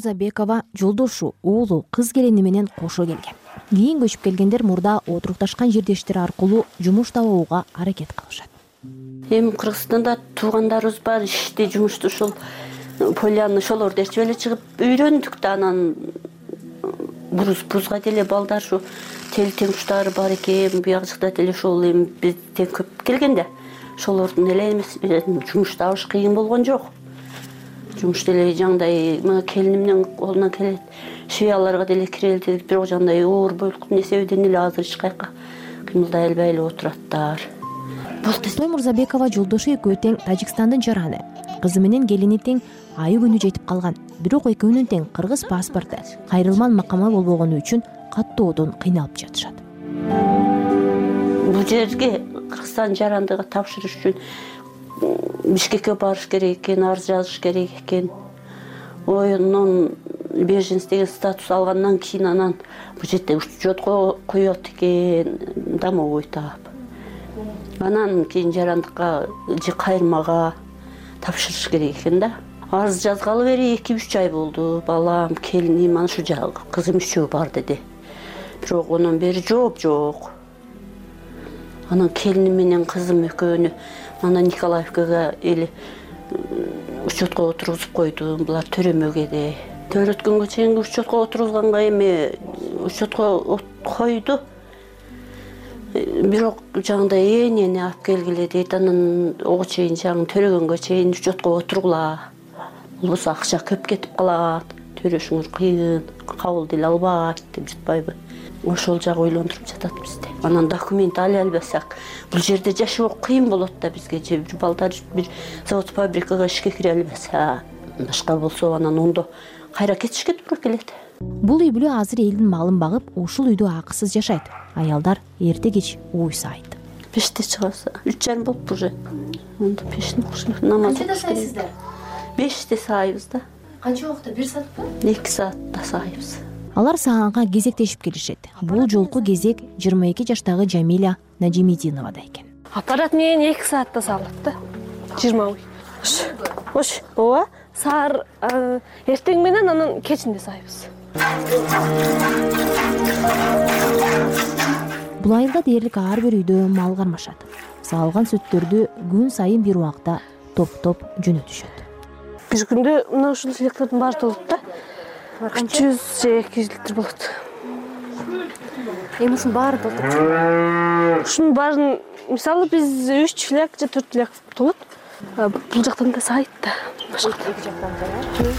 Мырзабекова жолдошу, уулу, кыз келини менен кошо келген. Кийин көчүп келгендер мурда отурукташкан жердештери аркылуу жумуш табууга аракет кылышат. Эми Кыргызстанда туугандарыбыз бар, ишти, жумушту ушул поляны ошолорду ээрчип эле чыгып үйрөндүк да, анан буруз бузга деле балдар ушу тел теңуштары бар экен, бияк жакта деле ошол эми бизден көп келген да. Ошолордун эле эмес, жумуш табыш кыйын болгон жок. Жумуш деле жандай мына келинимдин колунан келет. Швеяларга деле кире элек, бирок жандай оор бойлук несебеден эле азыр эч кайка кыймылдай албай эле отураттар. Той Мырзабекова жолдошу экөө тең Тажикстандын жараны. Кызы менен келини тең айы күнү жетип калган. Бирок экөөнүн тең кыргыз паспорту кайрылман макама болбогону үчүн каттоодон кыйналып жатышат. Бул жерге Кыргызстан жарандыгы тапшырыш үчүн Бишкекке барыш керек экен, арыз жазыш керек экен. Оюнун беженс деген статус алгандан кийин анан бул жерде учетко коет экен, домовой таап. Анан кийин жарандыкка же кайрмага тапшырыш керек экен да. Арыз жазгалы бери эки үч ай болду. Балам, келиним ана ушу жагы кызым үчөө бар деди. Бирок онун бери жооп жок. Анан келиним менен кызым экөөнү ана Николаевкага эле учетко отургузуп койдум. Булар төрөмөгө. Төрт күнгө чейин учетко отургузганга эми учетко койду. Бирок жагындай энени алып келгиле дейт. Анан ого чейин жагын төрөгөнгө чейин учетко отургула. Болбосо акча көп кетип калат. Төрөшүңөр кыйын, кабыл деле албайт деп жатпайбы. Ошол жагы ойлондуруп жатат бизди. Анан документ ала албасак, бул жерде жашоо кыйын болот да бизге. Же бир балдар бир завод фабрикага ишке кире албаса, башка болсо анан ондо кайра кетишке туура келет. Бул үй бүлө азыр элдин малын багып, ушул үйдө акысыз жашайт. Аялдар эрте кеч ой сайт. Пеште чыгасы, үч жарым болуп уже. Онда пештин кушуп намаз окуш. Канчада сайсыздар? Беште сайбыз да. Канча убакытта? бир саатпы? эки саатта сайбыз. Алар саганга кезектешип келишет. Бул жолку кезек жыйырма эки жаштагы Жамиля Нажимидиновада экен. Аппарат менен эки саатта салат да. жыйырма ой. Ош, ооба, саар эртең менен анан кечинде сайбыз. Бул айылда дээрлик ар бир үйдө мал кармашат. Саалган сүттөрдү күн сайын бир убакта топтоп жөнөтүшөт. Бир күндө мына ушул электрдин баары толот да. үч жүз же эки жүз литр болот. Эми ушунун баары толтуруп. Ушунун баарын мисалы биз үч фляг же төрт фляг толот. Бул жактан да сайт да. Башка эки жактан да.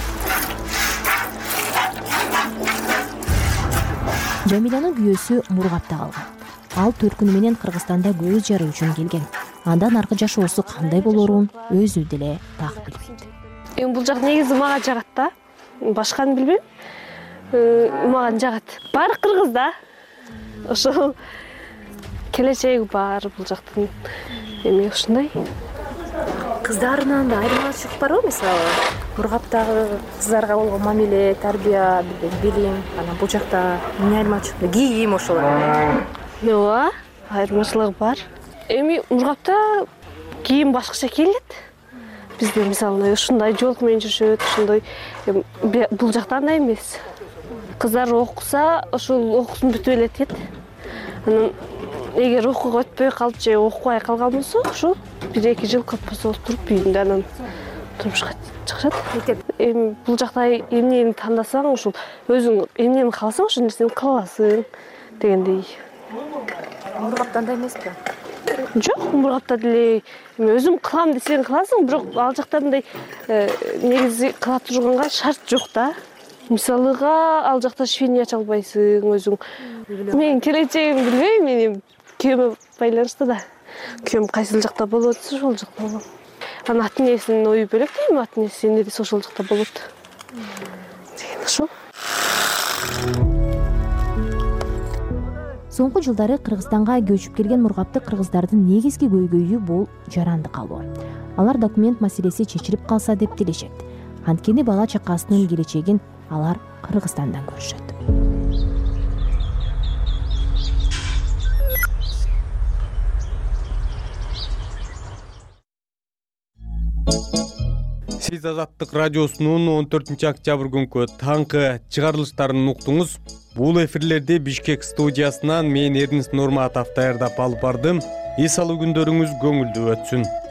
Жамилянын күйөөсү Мургапта калган. Ал төрт күнү менен Кыргызстанда көз жаруу үчүн келген. Андан аркы жашоосу кандай болоорун өзү деле так билбейт. Эми бул жак негизи мага жагат да. Башканы билбейм. Мага жагат. Баары кыргыз да. Ошол келечеги бар бул жактын. Эми ушундай. Кыздарынан да айырмачылык барбы, мисалы? Мургаптагы кыздарга болгон мамиле, тарбия, билим, анан бул жакта эмне айырмачылык? Кийим ошол. Ооба, айырмачылыгы бар. Эми Мургапта кийим башкача кийилет. Бизде мисалы ушундай жолку менен жүрүшөт, ушундай. Бул жакта андай эмес. Кыздар окуса, ошол окуусун бүтүп эле кетет. Анан эгер окууга өтпөй калып же окубай калган болсо, ошол бир эки жыл көп болсо туруп үйүндө анан турмушка чыгышат. Эми бул жакта эмнени тандасаң, ошол өзүң эмнени кааласаң, ошол нерсени кыла аласың дегендей. Мургапта андай эмеспи? Жок, Мургапта деле өзүм кылам десең кыласың, бирок ал жакта мындай негизи кыла турганга шарт жок да. Мисалыга ал жакта швейни ача албайсың өзүң. Мен келечегим билбейм, мен күйөөмө байланыштуу да. Күйөөм кайсыл жакта болот, ошол жакта болом. Анан ата энесинин ою бөлөк дейм, ата энеси эмне десе ошол жакта болот. Деген ошол. Соңку жылдары Кыргызстанга көчүп келген Мургаптык кыргыздардын негизги көйгөйү бул жаранды калуу. Алар документ маселеси чечилип калса деп тилешет. Анткени бала чакасынын келечегин алар Кыргызстандан көрүшөт. Сиз Азаттык радиосунун он төртүнчү октябрь күнкү таңкы чыгарылыштарын уктуңуз. Бул эфирлерди Бишкек студиясынан мен Эрнис Нурматов даярдап алып бардым. Эс алуу күндөрүңүз көңүлдүү өтсүн.